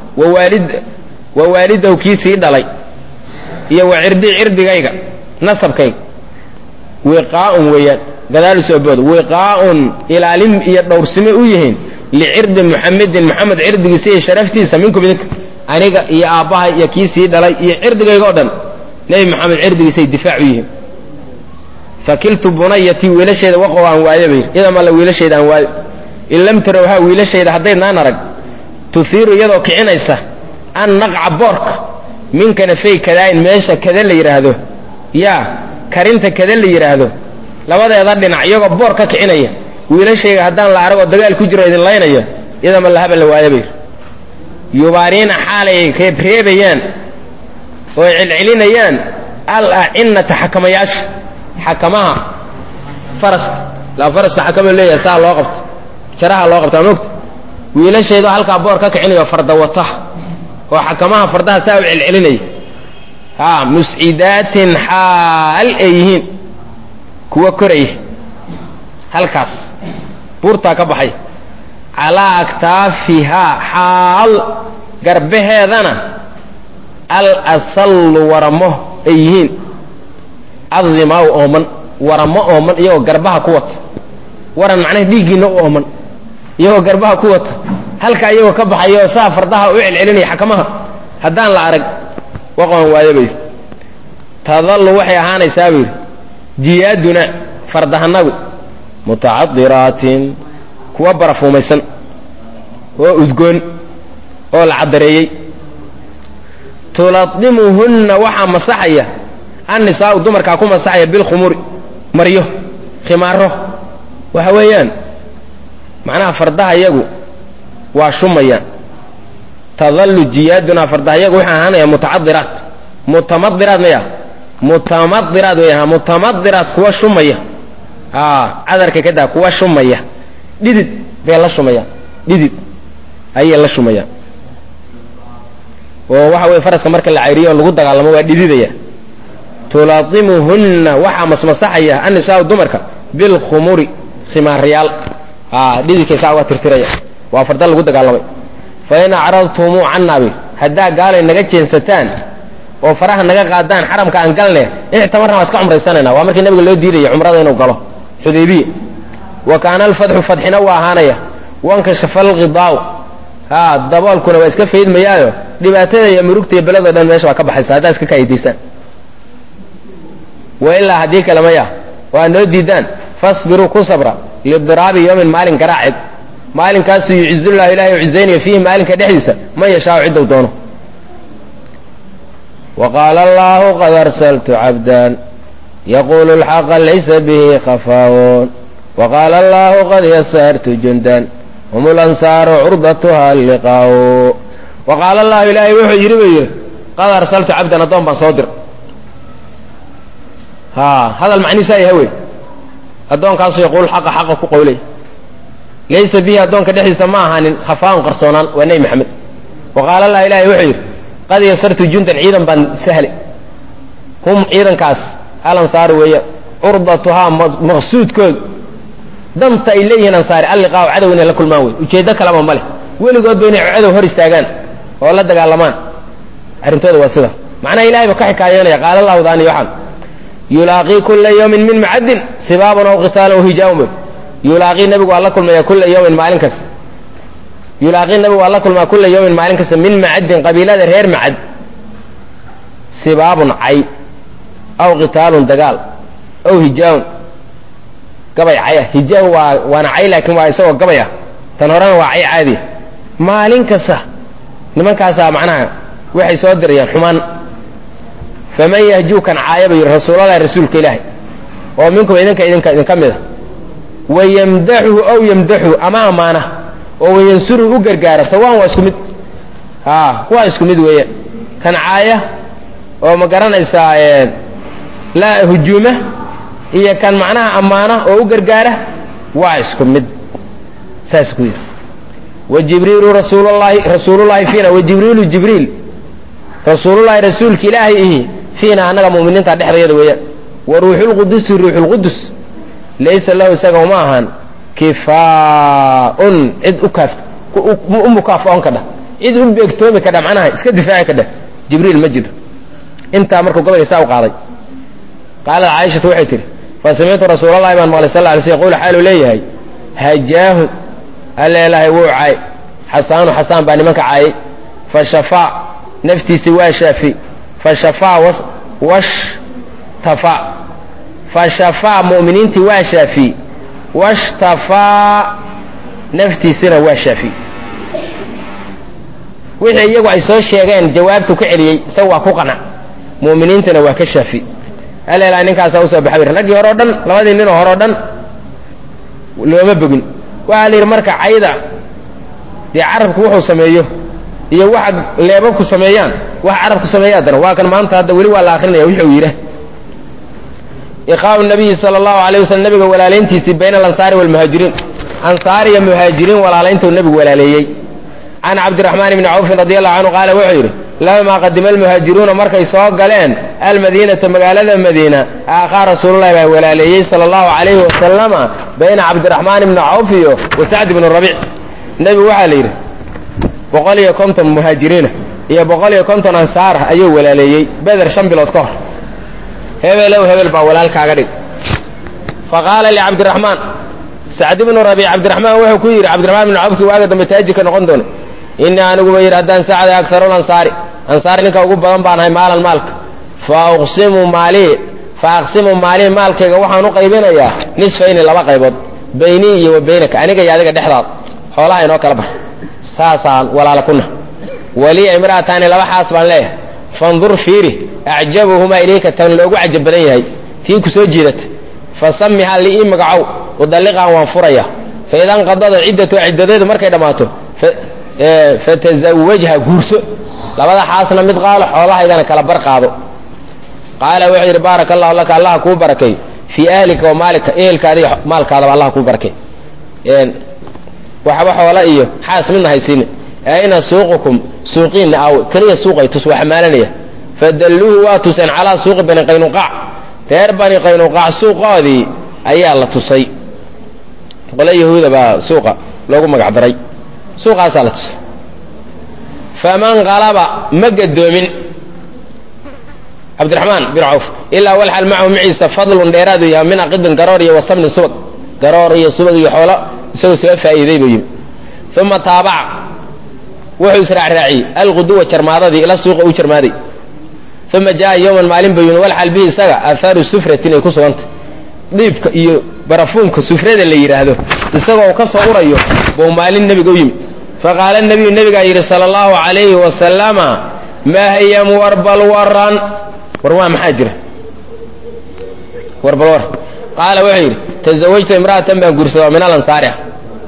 wa waalidahu kii sii dhalay iyo wa cirdigayga nasabkayga wiqaa'un weeyaan gadaal soo booda wiqaa'un ilaalin iyo dhowrsime u yihiin licirdi muxamedin moxamed cirdigiisa iyo sharaftiisa minkum idinka aniga iyo aabbahay iyo kii sii dhalay iyo cirdigayga oo dhan nebi moxamed cirdigiisay difaac u yihiin fakiltu bunayatii wiilashayda waqow aan waayo bayr idan alla wiilashayda aan waayo in lam tarawhaa wiilashayda haddaydnaan arag tuhiiru iyadoo kicinaysa an naqca boorka min kanafay kadaain meesha kada la yidhaahdo yaa karinta kada la yidhaahdo labadeeda dhinac iyagoo boor ka kicinaya wiilashayga haddaan la aragoo dagaal ku jiro idin laynaya idama lahaba la waayo bayr yubaariina xaalay reebreebayaan oo celcelinayaan al acinnata xakamayaasha xakamaha faraska laa faraska xakama leeyahay saa loo qabto jaraha loo qabtaa mogta wiilashaydoo halkaa boor ka kicinayo farda wata oo xakamaha fardaha saa u celcelinaya muscidaatin xaal ay yihiin kuwa koraya halkaas buurtaa ka baxay calaa aktaafihaa xaal garbaheedana al asallu waramo ay yihiin addimaau ooman waramo ooman iyagoo garbaha ku wata waran macnaha dhiiggiinna u ooman iyagoo garbaha ku wata halkaa iyagoo ka baxayo saa fardaha u celcelinaya xakamaha haddaan la arag waqoan waayo bayr tadallu waxay ahaanaysaa buu yidhi jiyaaduna fardahanagu mutacadiraatin kuwa barafuumaysan oo udgoon oo la cadareeyey tuladimuhunna waxaa masaxaya annisaau dumarkaa ku masaxaya bilkhumuri maryo khimaaro waxa weeyaan macnaha fardaha iyagu waa shumayaan tadallu jiyaadunaa fardaha iyagu waxay ahaanaya mutacadiraat mutamadiraat maya mutamadiraat weeyaan mutamadiraat kuwa shumaya cadarka kadaa kuwa shumaya dhidid bay la shumayaan dhidid ayay la shumayaan oo waxa weeye faraska marka la cayriyo lagu dagaalamo waa dhididaya tulaadimuhunna waxaa masmasaxaya annisaau dumarka bilkhumuri khimaaryaal dhididkaysaa uga tirtiraya waa farda lagu dagaalamay fa in acradtumuu cannaabi haddaa gaalay naga jeensataan oo faraha naga qaadaan xaramka aan galne ictamarna waa iska cumraysanayna waa markii nabiga loo diidaya cumrada inuu galo xudaybiya wa kaana alfatxu fadxina waa ahaanaya wankashafa alghidaaw daboolkuna waa iska faydmayaayo dhibaatada iyo murugta iyo beledoo dhan meesha waa ka baxaysa haddaa iska kaayidaysaan wa ilaa haddii kale maya waa noo diidaan fasbiruu ku sabra lidiraabi yowmin maalin garaacid maalinkaasuu yucizullahu ilahay u cizaynaya fiihi maalinka dhexdiisa man yashaau ciddou doono wa qaala allahu qad arsaltu cabdan yaquulu alxaqa laysa bihi khafaaun wa qaala allahu qad yasartu jundan hum lansaaru curdatuha liqaau wa qaala allahu ilaahay wuxuu yidhi buu yidhi qad arsaltu cabdan addoon baan soo dir hadal macnihiisaa yaha wey addoonkaasuu yaquulu xaqa ku qowlay laysa bihi addoonka dhexdiisa ma ahaanin khafaaun qarsoonaan waa nebi maxamed wa qaala allah ilahay wuxuu yidhi qad yasartu jundan ciidan baan sahlay hum ciidankaas alansaaru weeye curdatuhaa maqsuudkoodu danta ay leeyihiin ansaari alliqaaw cadow inay la kulmaan wey ujeeddo kaleba ma leh weligoodba inay cadow hor istaagaan oo la dagaalamaan arrintooda waa sida macnaha ilahay ba ka xikaayoonaya qaala allahu daani waxaan yulaaqii kula yawmin min macadin sibaabun aw qitaalun aw hijaabun yulaaqii nabigu waa la kulmaya kula yawmin maalin kasta yulaaqii nabigu waa la kulmaa kula yawmin maalin kasta min macadin qabiilada reer macad sibaabun cay aw qitaalun dagaal aw hijaabun gabay caya hijaab waana cay laakiin waa isagoo gabay ah tan horena waa cay caadiya maalin kasta nimankaasaa macnaha waxay soo dirayaan xumaan faman yahjuukan caayaba yidhi rasuulallahi rasuulka ilaahay oo minkum idinka mid a wayamdaxuhu aw yamdaxuhu ama ammaana oo wayansuruhu u gargaara sawaan waa isku mid waa isku mid weeyaan kan caaya oo ma garanaysaa laa hujuuma iyo kan macnaha ammaana oo u gargaara waa isku mid saas ku yidhi wajibriilu rasuulullahi fiina wajibriilu jibriil rasuulullahi rasuulka ilaahay ihi fiina annaga mu'miniinta dhexdeeda weeyaan wa ruuxulqudusi ruuxulqudus laysa lahu isaga uma ahaan kifaaun cid u mukaafaon ka dhah cid u beegtoomi ka dhah macnaha iska difaaci ka dhah jibriil ma jiro intaa markuu gobolka saa u qaaday qaalad caaishatu waxay tihi fasamictu rasuulallahi baan maqlay sal ly sl yaqulu xaaluu leeyahay hajaahu alla ilaahay wuu caay xasaanu xasaan baa nimanka caayay fashafaa naftiisi waa shaafi fashafaa washtafaa fashafaa mu'miniintii waa shaafi washtafaa naftiisina waa shaafi wixii iyagu ay soo sheegeen jawaabtu ka celiyey isaga waa ku qanac mu'miniintana waa ka shaafi alla ilaahay ninkaasaa usoo baxay raggii hore o dhan labadii ninoo hore o dhan looma bogin waxaa la yidhi marka cayda dee carabku wuxuu sameeyo iyo waxa leebabku sameeyaan waxa carabku sameeya haddana waa kan maanta hadda weli waa la akrinaya wuxuu yidhi iqaa'u nabiyi sala allahu alayh wasallam nabiga walaalayntiisii bayna alansaari waalmuhaajiriin ansaar iyo muhaajiriin walaalayntuu nabigu walaaleeyey can cabdiraxmaan ibni cawfin radi allahu canhu qaala wuxuu yidhi lamaa qadima almuhaajiruuna markay soo galeen almadiinata magaalada madiina aakhaa rasuululahi baa walaaleeyey sala allahu calayhi wasalama bayna cabdiraxmaan ibni cawf iyo wa sacd ibni rabiic nebigu waxaa la yidhi 150 muhaajiriina iyo 150 ansaar ayuu walaaleeyey beder 5 bilood ka hor hebelow hebel baa walaalkaaga dhig faqaala licabdiraxmaan sacd ibnu rabiic cabdiraxmaan wuxuu ku yidhi cabdiraxmaan ibnu cawfkii waaga dambe taajirka noqon doona inii aniguba yidhi haddaan sacday akarulansaari ansaar ninka ugu badan baan ahay maalan maalka fa aqsimu maalii maalkayga waxaan u qaybinayaa nisfayni 2 qaybood baynii iyo wa baynaka aniga iyo adiga dhexdaada xoolaha inoo kala bar saasaan walaala kuna waliya imra'ataani 2 xaas baan leeyahay fandur fiiri acjabuhumaa ilayka tan loogu cajab badan yahay tii ku soo jiidata fasamiha liii magacow udalliqan waan furaya faida nqadada ciddatu ciddadeedu markay dhammaato fatazawajha guurso labada xaasna mid qaalo xoolahaygana kala bar qaado qaala wuxuu yidhi baaraka allahu laka allaha kuu barakay fii ahlika wa maalika ehelkaada iyo maalkaadaba allaha kuu barakay waxba xoola iyo xaas midna haysiina ayna suuqukum suuqiinna aawe keliya suuqay tus waa xamaalanaya fadalluuhu waa tuseen calaa suuqi bani qaynuqaac reer bani qaynuqaac suuqoodii ayaa la tusay qole yahuuda baa suuqa loogu magac daray suuqaasaa la tusay faman qalaba ma gadoomin cabdiraxmaan bin cawf ilaa walxal macahu maciisa fadlun dheeraadu yahay min aqidin garoor iyo wasamnin subag garoor iyo subag iyo xoolo isagoo soo faa'iiday buu yimi uma taabaca wuxuu israacraaciyey alquduwa jarmaadadii ila suuqa u jarmaaday uma jaa yowman maalin buu yimi walxal bihi isaga aahaaru sufratin ay ku sugantay dhiibka iyo barafuunka sufrada la yidhaahdo isagoo uu ka soo urayo buu maalin nebiga u yimi faqaala nabiyu nebigaa yidhi sala allahu calayhi wasalama mahayam warbalwaran war waa maxaa jira warbalwar qaala wuxuu yidhi tazawajtu imra'atan baan guursadaa min alansaari ah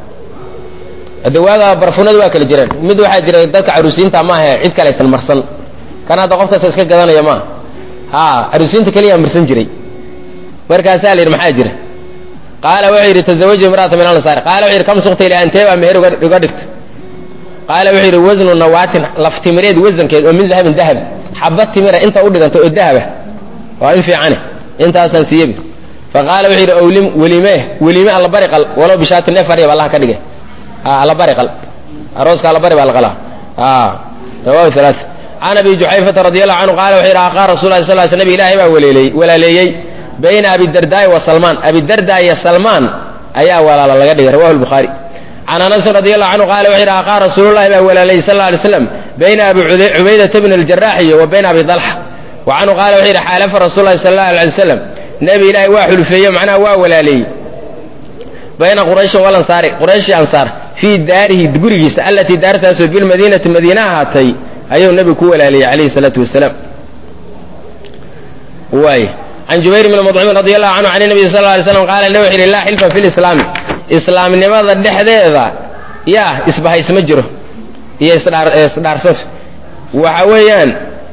adawaaga barfunadu waa kala jireen mid waxaa jira dadka caruusiinta maaha cid kale aysan marsan kan hadda qof kasta iska gadanaya maaha caruusiinta keliyaa marsan jiray markaasaa la yidhi maxaa jira qaala wuxuu yidhi tazawajtu imra'atan min alansaari qaala wuxuu yidhi kam suqta ilaa antee baa meher uga dhigta qaala wuxuu yidhi wasnu nawaatin laftimireed wasankeed oo min dahabin dahab xaba timira inta u dhiganta oo dahaba waa in fiicane intaasaan siiyebi faqaala wuxuu yidhi owlim welime allabariqal walow bishaati neef ariya ba allah ka dhigay allabariqal arooska allabari baa la qalaa rawahu halaa can abi juxayfata radi allahu canhu qaala wuxuu yidhi aqaa rasul lah sal sl nabi ilaahay baa walaaleeyey bayna abidardaai wa salmaan abidardaa iyo salmaan ayaa walaala laga dhigay rawahu lbukhaari can anasin radi allahu canhu qaala wuxuu yidhi aqaa rasuululahi baa walaalayey sal lla alay slam bayna abi cubaydata bn aljaraax iyo wa bayna abi dalxa wa canhu qaala wuxuu yidhi xaalafa rasuul lahi sala allahu alay wasalam nebi ilaahay waa xulufeeye macnaha waa walaaleeyey bayna qurayshin walansaari qurayshi ansaar fii daarihi gurigiisa allatii daartaasoo bilmadiinati madiina ahaatay ayuu nebigu ku walaaleeyey calayhi salaatu wasalaam waay can jubayr bni mudcimin radi allahu canhu can nabiy sal lla alay slam qaala nebi wuxu yidhi laa xilfa fi lislaami islaamnimada dhexdeeda yaa isbahays ma jiro iyo isdhaarsas waxa weeyaan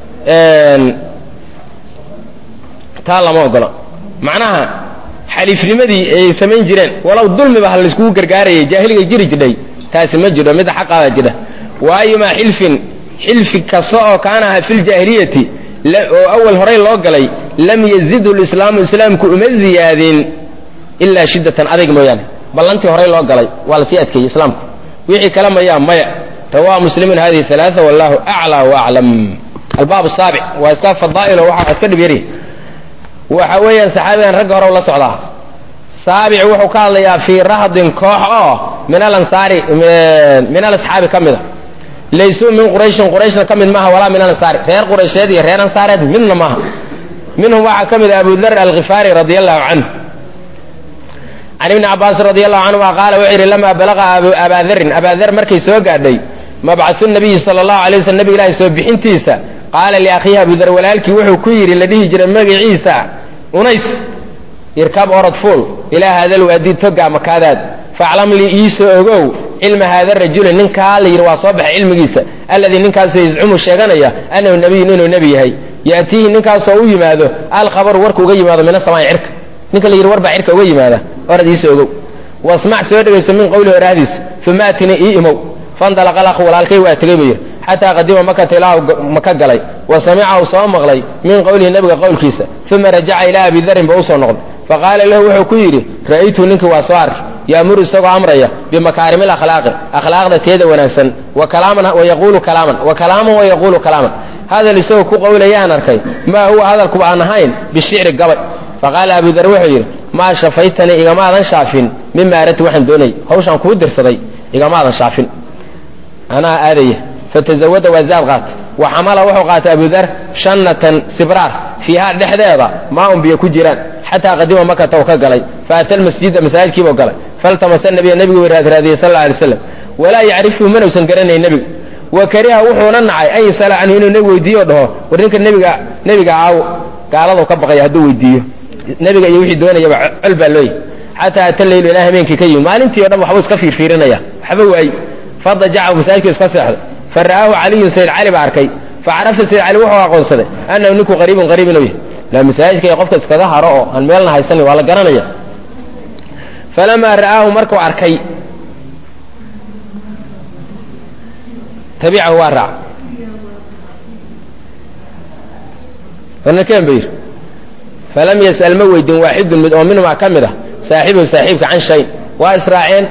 taa lama ogolo macnaha xaliifnimadii ay samayn jireen walow dulmiba ha layskugu gargaarayay jaahiliga jiri jidhay taasi ma jiro midda xaqaada jira waayumaa xilfin xilfi kasta oo kaana aha fi ljaahiliyati oo awal horay loo galay lam yazidhu lislaamu islaamku uma ziyaadin ilaa shiddatan adayg mooyaane ballantii horay loo galay waa lasii adkeeyey islaamku wixii kale mayaa maya rawahu muslimun hadihi alaaa wallahu aclaa waaclam albaab asaabic waa iska fadaa'ilo waxa iska dhib yari waxa weeyaan saxaabigan ragga hore la socdaa saabic wuxuu ka hadlayaa fii rahdin koox oo min alansaari min alasxaabi ka mida laysuu min qurayshin qurayshna ka mid maaha walaa min alansaari reer quraysheed iyo reer ansaareed midna maaha minhum waxaa ka mid a abu dar alkhifaari radi allahu canhu can ibni cabaasin radi allahu canhuma qaala wuxuu yidhi lamaa balaqa abaadarin abaadar markay soo gaadhay mabcatu nabiyi sala allahu alay waslam nabiga ilaahay soo bixintiisa qaala liakhiihi abudar walaalkii wuxuu ku yidhi la dhihi jiray magaciisa unays irkab orod fuul ilaa haadal waadi toga makaadaad faclam lii iisoo ogow cilma haada rajuli ninkaa la yidhi waa soo baxay cilmigiisa alladii ninkaasoo yazcumu sheeganaya annahu nabiyun inuu nebi yahay ya'tiihi ninkaasoo u yimaado alkhabaru warku uga yimaado min asamaa'i cirka ninka la yidhi war baa cirka uga yimaada orad iisoo ogow wasmac soo dhegayso min qowlihi oraahdiisa uma atinii ii imow fandalaqa alakhu walaalkay waa tegey buu yidhi xataa qadima makata ilaa maka galay wa samicahu soo maqlay min qowlihi nabiga qowlkiisa uma rajaca ilaa abi darin ba u soo noqday faqaala lahu wuxuu ku yidhi ra'aytuu ninkii waa soo arkay yaamuru isagoo amraya bimakaarimil akhlaaqi akhlaaqda teeda wanaagsan wa kalaaman wayaquulu kalaaman wa kalaaman wayaquulu kalaaman hadal isagoo ku qowlayaan arkay maa huwa hadalkuba aan ahayn bishicri gabay faqaala abu dar wuxuu yidhi maa shafaytanii igamaadan shaafin mima aradtu waxaan doonayay hawshaan kuu dirsaday igamaadan shaafin anaa aadaya fatazawada waa zaad qaata wa xamala wuxuu qaatay abu dar shannatan sibraar fiihaa dhexdeeda maa un biyo ku jiraan xataa qadima makata u ka galay faata almasjida masaajidkiibuu galay faltamasa nabiya nebigu way raadraadiyey sal alla alay slam walaa yacrifhu manausan garanayn nebiga وكره وحونا نعي أي سأل عنه إنه نبي ويديه ده ورنك النبي عاو قال هذا كبقى يهدو ويديه نبي يوحي دون يبع قلب اللي حتى أتلي الإله منك كي ما أنت يا رب حبوس كفير فيرنا يا حبوا أي فضجع وسالك يسقسح فرآه علي سيد علي بعركي فعرفت سيد علي وحوا قصده أنه نكو غريب نبي لا مساجك يقفت اسكدها رأو الميلنا هيسني ولا قرنيا فلما رآه مركو عركي تبعه وارع فأنا كان بير فلم يسأل مويد واحد منه مع كامله صاحبك عن شيء وإسراعين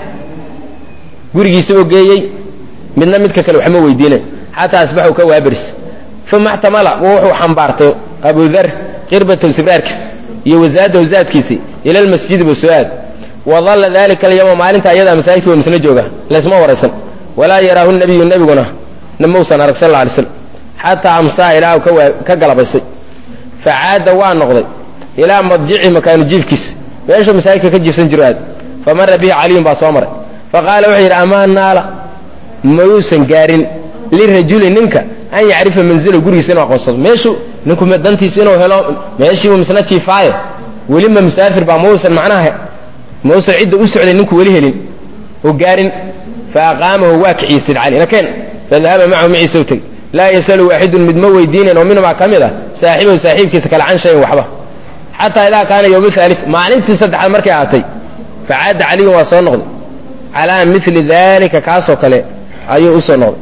قرقي سوى جيي من نمتك كانوا حمو ويدينه حتى أصبحوا كوابرس ثم احتمل ووحو حنبارته أبو ذر قربة سبراركس وزاد كيسي إلى المسجد بسؤال وظل ذلك اليوم ما أنت أيضا مساجك ومسنا جوغا لازم ورسل ولا يراه النبي قنا نموسى نرك صلى الله عليه وسلم حتى أمسى إلى كقلب السي فعاد ونغضي إلى مضجع مكان جيف كيس ويش مساجك كجيف سنجراد فمر به علي باصامر فقال وحير أمان نالا موسى قارن للرجل ننك أن يعرف منزله قري سنة وقصد ماشو ننكم مدنتي سنة وهلا ماشي ومسنة كفاية ولما مسافر بموسى معناها موسى عدة أسعد ننكم وليهلين وقارن فأقامه واكعي سيد علي لكن فذهب معه معي سوتي لا يسأل واحد من دموي دينا ومنه مع كاملة صاحبه كيسكال عن شيء وحبه حتى إذا كان يوم الثالث ما علمت صدح المركة عاتي فعاد علي وصنغض على مثل ذلك كاسو كله أي أصنغض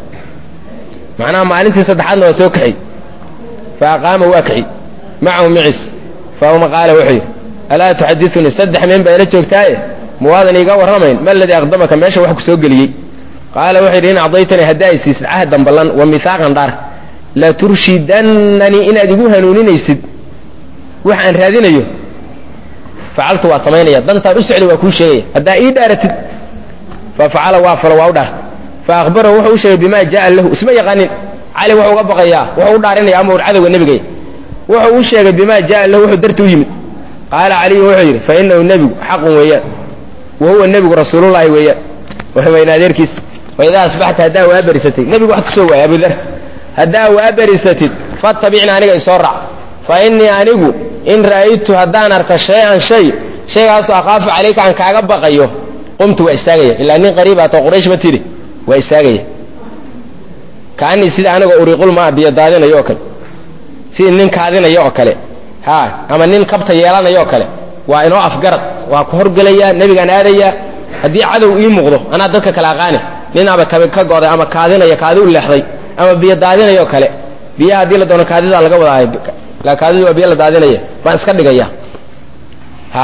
معناه ما علمت صدح عنه وسوكحي فأقام واكعي معه معس فهو قال وحي ألا تحدثني صدح من بينتك تايه مواذن يقوى رمين ما الذي أقدمك ماشي وحك سوق لي قال وحي إن أعطيتني هدايسي عهدا بلان وميثاقا دار لا ترشدنني إن أدقوها نونين يسد وحن هذين أيوه فعلت وصميني ضنت أسعد وكل شيء هدا إيه دارت ففعل وافر وأودر فأخبره وحو شيء بما جاء له اسمه يغني علي وحو قبق إياه وحو دارني أمر عدو النبي وحو شيء بما جاء له وحو درته يمد قال علي وحير فإنه النبي حق وياه وهو النبي رسول الله وياه وهو ينادر كيس وإذا أصبحت هداه وأبرستي نبي واحد سوى يا أبو ذر هداه وأبرستي فاتبعني أنيق يسرع فإني أنيق إن رأيت هدان أرك شيء أخاف عليك عن كعب بقيه قمت وإستاغي إلا أني قريبة قريش بتيري وإستاغي كأني سيد أنا أريقل ما بيضادين يوكل سيد نين كادين يوكل ها أما نين كبت يلان يوكل وإنه أفقرت وكهرب ليا نبي كان هذا هدي عدو يمغضه أنا ذكك كلاغاني نين أبا كبكجود أما كادين يكادو اللحظي أما بيضادين يوكل بيا هدي لدون كادين على جوده لا كادين وبيا لدادين يه فأسكت دقيا ها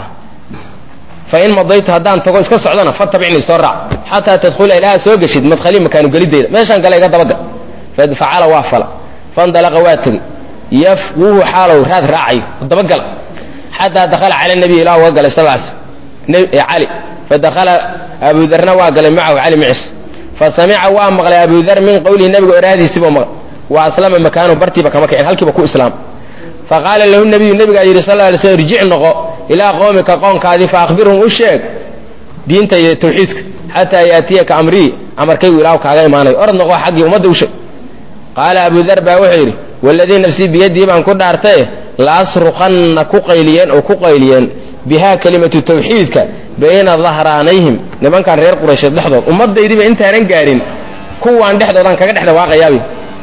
فإن مضيت هدان تقول اسكت صعدنا فاتبعني سرع حتى تدخل إلى سوق شد مدخلين مكانه قليل ده ما شان قال يقدر بقى فدفع وافل فانطلق واتري يفوه حاله هذا راعي الدبقل حتى دخل على النبي لا وقال سلاس علي فدخل أبو ذر وقال معه علي معس فسمع وامغل أبو ذر من قول النبي وإرادي سبما وأسلم مكانه برتي بكمكان هل كبكو إسلام فقال له النبي قال صلى الله عليه وسلم رجع إلى قومك قوم كاذي فأخبرهم الشيك دينت توحيدك حتى يأتيك أمر كي ولاوك على إيماني أرد نقوى حقي ومدوشك قال أبو ذر باوحيري والذي نفسي بيدي بان كنا أرتيه لأصرخن كقيليا أو كقيليا بها كلمة توحيدك بين ظهرانيهم لمن كان غير قريش لحظة ومضى يدي بأنت هنقارن كوان لحظة ذان كقد لحظة واقع يابي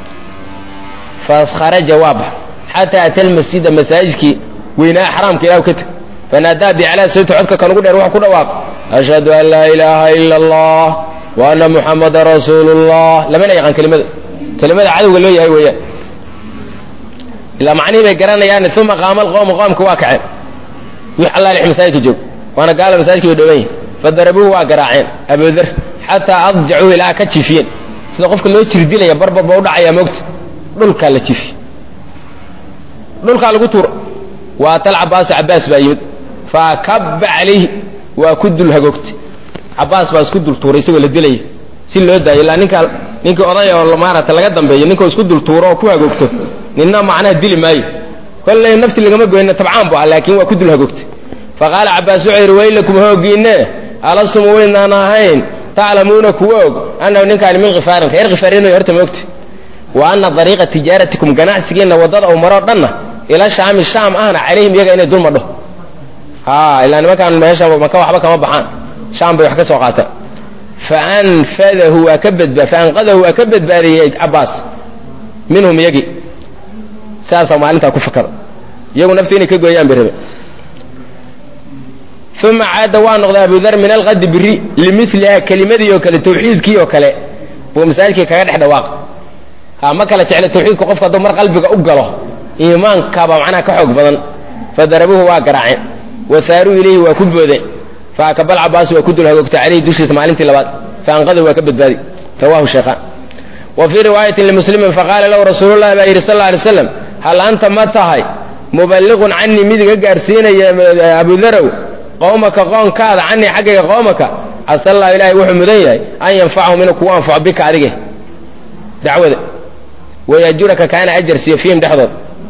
فخرج جوابه حتى أتى المسجد مساجك وينا حرام كلا وكتك فنادى بعلى سيد عدك كان يقول روح كل واقع أشهد أن لا إله إلا الله وأن محمد رسول الله لما لا يعن كلمة عدو قال له يا ويا إلا معني بيقرأنا يعني ثم قام القوم كواكع ويحلى لح مساجك جوك وأنا قال مساجك بدوين فضربوه واقراعين أبو ذر حتى أضجعوه إلى كتشفين سنقفك اللي يتردي لي بربا بوضع يا موقت دولك على تشفي دولك على قطور واتل عباس بايمد فكب عليه وكد الهجوكت عباس باس كد التوريس ولا دلي سين لو داي الا نينك اوداي ولا مارته laga dambeeyo ninka isku dul tuuro ku hagoogto ninna macna dili maayo kullee nafti lagama goyna tabcaan baa laakiin waa ku dul hagoogtay faqala عباس وعير ويلكم هوغينه alasum wayna ahayn تعلمون كوog annahu ninkaani min khifaarin reer khifaarino horta moogta wa anna dariiqa tijaaratikum ganacsigiinna waddada uu maroo dhanna ila shaami shaam ahna calayhim iyaga inay dul madho ilaa nimankaan meesha maka waxba kama baxaan shaam bay wax ka soo qaataan faanqadahu waa ka badbaadiyey cabbaas minhum iyagii saasaa maalintaa ku fakada iyagu naftu inay ka gooyaan bay rabe uma caada waa noqday abudar min alqadi biri limiliha kelimadii oo kale tawxiidkii oo kale buu masaajidkii kaga dhex dhawaaq ma kala jecla tawxiidku qofka hadduu mar qalbiga u galo iimaankaabaa macnaha ka xoog badan fadarabuuhu waa garaaceen wasaaruu ilayhi waa ku boodeen faakabal cabaas waa ku dul hagoogtay caleyhi dushiisa maalintii labaad faanqadahu waa ka badbaadi rawahu shaykhaan wa fii riwaayatin limuslimin faqaala lahu rasuululahi baa yidhi sal alla alay slam hal anta ma tahay muballiqun canii mid iga gaarsiinaya abudarow qowmaka qoonkaada canii xaggayga qoomaka casa allahu ilaahay wuxuu mudan yahay an yanfacahum inuu kugu anfaco bika adige dacwada wayajuraka kaana ajar siiyo fiihim dhexdood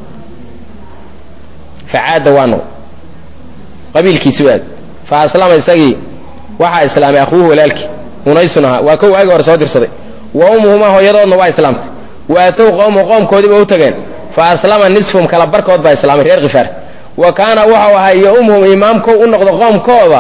facaada waa noqo qabiilkiisi waad fa aslama isagii waxaa islaamay akhuuhu walaalkii unaysun ahaa waa kow waagi hore soo dirsaday wa ummuhumaa hooyadoodna waa islaamtay wa atow qowmu qoomkoodiiba u tageen fa aslama nisfum kala barkood baa islaamay reer khifaar wa kaana wuxuu ahaa iyo ummuhum imaamkow u noqdo qoomkooda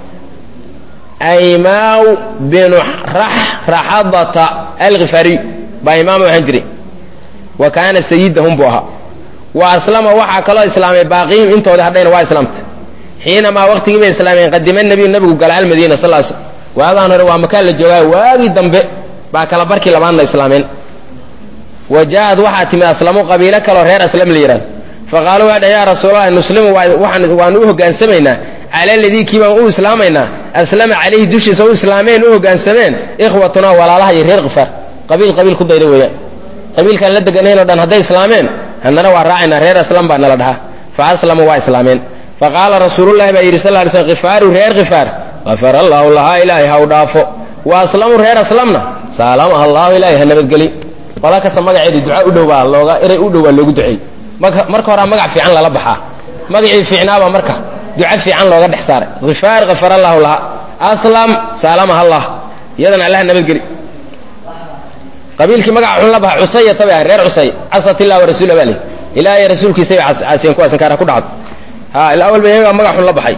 aymaaw binu raxadata alkhifaariy baa imaam waxaan jiray wa kaana sayidahum buu ahaa wa aslama waxaa kaloo islaamay baaqihim intoodii hadhayna waa islaamtay xiinamaa waqtigii bay islaameen qadima nabiyu nabigu gala almadiina sal l sl waagaan hore waa makaan la joogaa waagii dambe baa kala barkii labaadna islaameen wa jaa-ad waxaa timid aslamu qabiilo kaloo reer aslam la yidhahdo faqaaluu waa dhah yaa rasuulalahi nuslimu waanu u hogaansamaynaa cala aladii kii baan u islaamaynaa aslama calayhi dushiisa u islaameen u hoggaansameen ikhwatunaa walaalaha iyo reer khifaar qabiil ku dayda weeyaan qabiilkaan la deganaynoo dhan hadday islaameen haddana waa raacaynaa reer aslam baa nala dhahaa fa aslamuu waa islaameen faqaala rasuululahi baa yidhi sal ly slm khifaaru reer khifaar gafara allaahu lahaa ilaahay ha u dhaafo wa aslamuu reer aslamna saalamaha allaahu ilaahay ha nabadgeli qola kasta magaceedii duca u dhow baa eray u dhow baa loogu duceeyey marka horaa magac fiican lala baxaa magacii fiicnaabaa marka duca fiican looga dhex saaray khifaar gafara allaahu lahaa aslam saalamaha allah iyadana allah nabadgeli qabiilkii magaca xun la baxa cusayata bay ahay reer cusay casat illah warasuula baa lii ilaahay rasuulkiisay caasiyeen kuwaas inkaara ku dhacdo ilawal ba iyagaa magac xun la baxay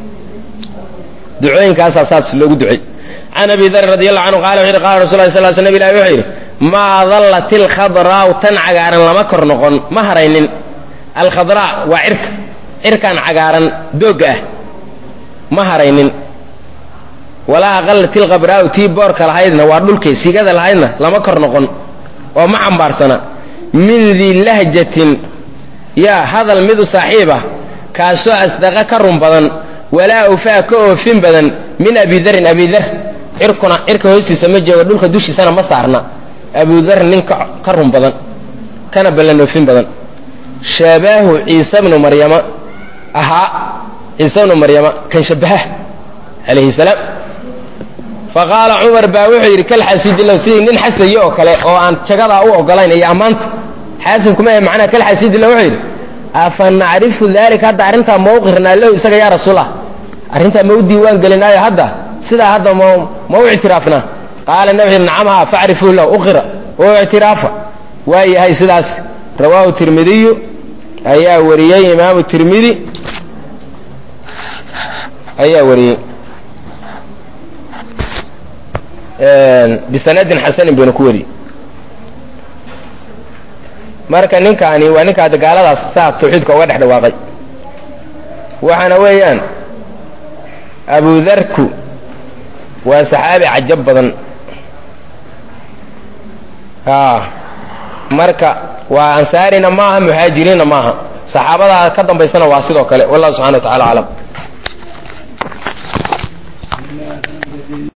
ducooyinkaasaa saas loogu ducey can abi darin radi allahu canhu qala wuxu yidhi qala rasul lah sal sl nab ilahi wuxuu yidhi maa dallat ilkhadraa'u tan cagaaran lama kor noqon ma haraynin alkhadraa waa cirkaan cagaaran doogga ah ma haraynin walaa aqallat ilkhabraa'u tii boorka lahaydna waa dhulkay sigada lahaydna lama kor noqon oo ma cambaarsana min dii lahjatin yaa hadal mid u saaxiib ah kaasoo asdaqa ka run badan walaa ufaa ka oofin badan min abidarin abidar cirka hoostiisa ma joogo dhulka dushiisana ma saarna abudar nin ka run badan kana ballan oofin badan shaabaahu ciise bnu maryama ahaa ciise bnu maryama kan shabaha calayhi salaam faqaala cumar baa wuxuu yidhi kal xasidilow sidii nin xasaye oo kale oo aan jagadaa u ogolayn iyo ammaanta xaasidkuma ahe macnaha kal xasidilo wuxuu yidhi afa nacrifu dalika hadda arrintaa ma u qirnaa lahu isaga yaa rasuulallah arrintaa ma u diiwaan gelinaayo hadda sidaa hadda ma u ictiraafnaa qaala nabi wuxu yidhi nacamha facrifuu lahu uqira oo ictiraafa waa yahay sidaas rawaahu tirmidiyu ayaa wariyey imaamu tirmidi ayaa wariyey bisanadin xasanin baynu ku wariyey marka ninkaani waa ninkaa dagaaladaas saa tawxiidka uga dhex dhawaaqay waxaana weeyaan abudarku waa saxaabi cajab badan marka waa ansaarina maaha muhaajiriinna maaha saxaabadaa ka dambaysana waa sidoo kale wallahu subxana wa tacala aclam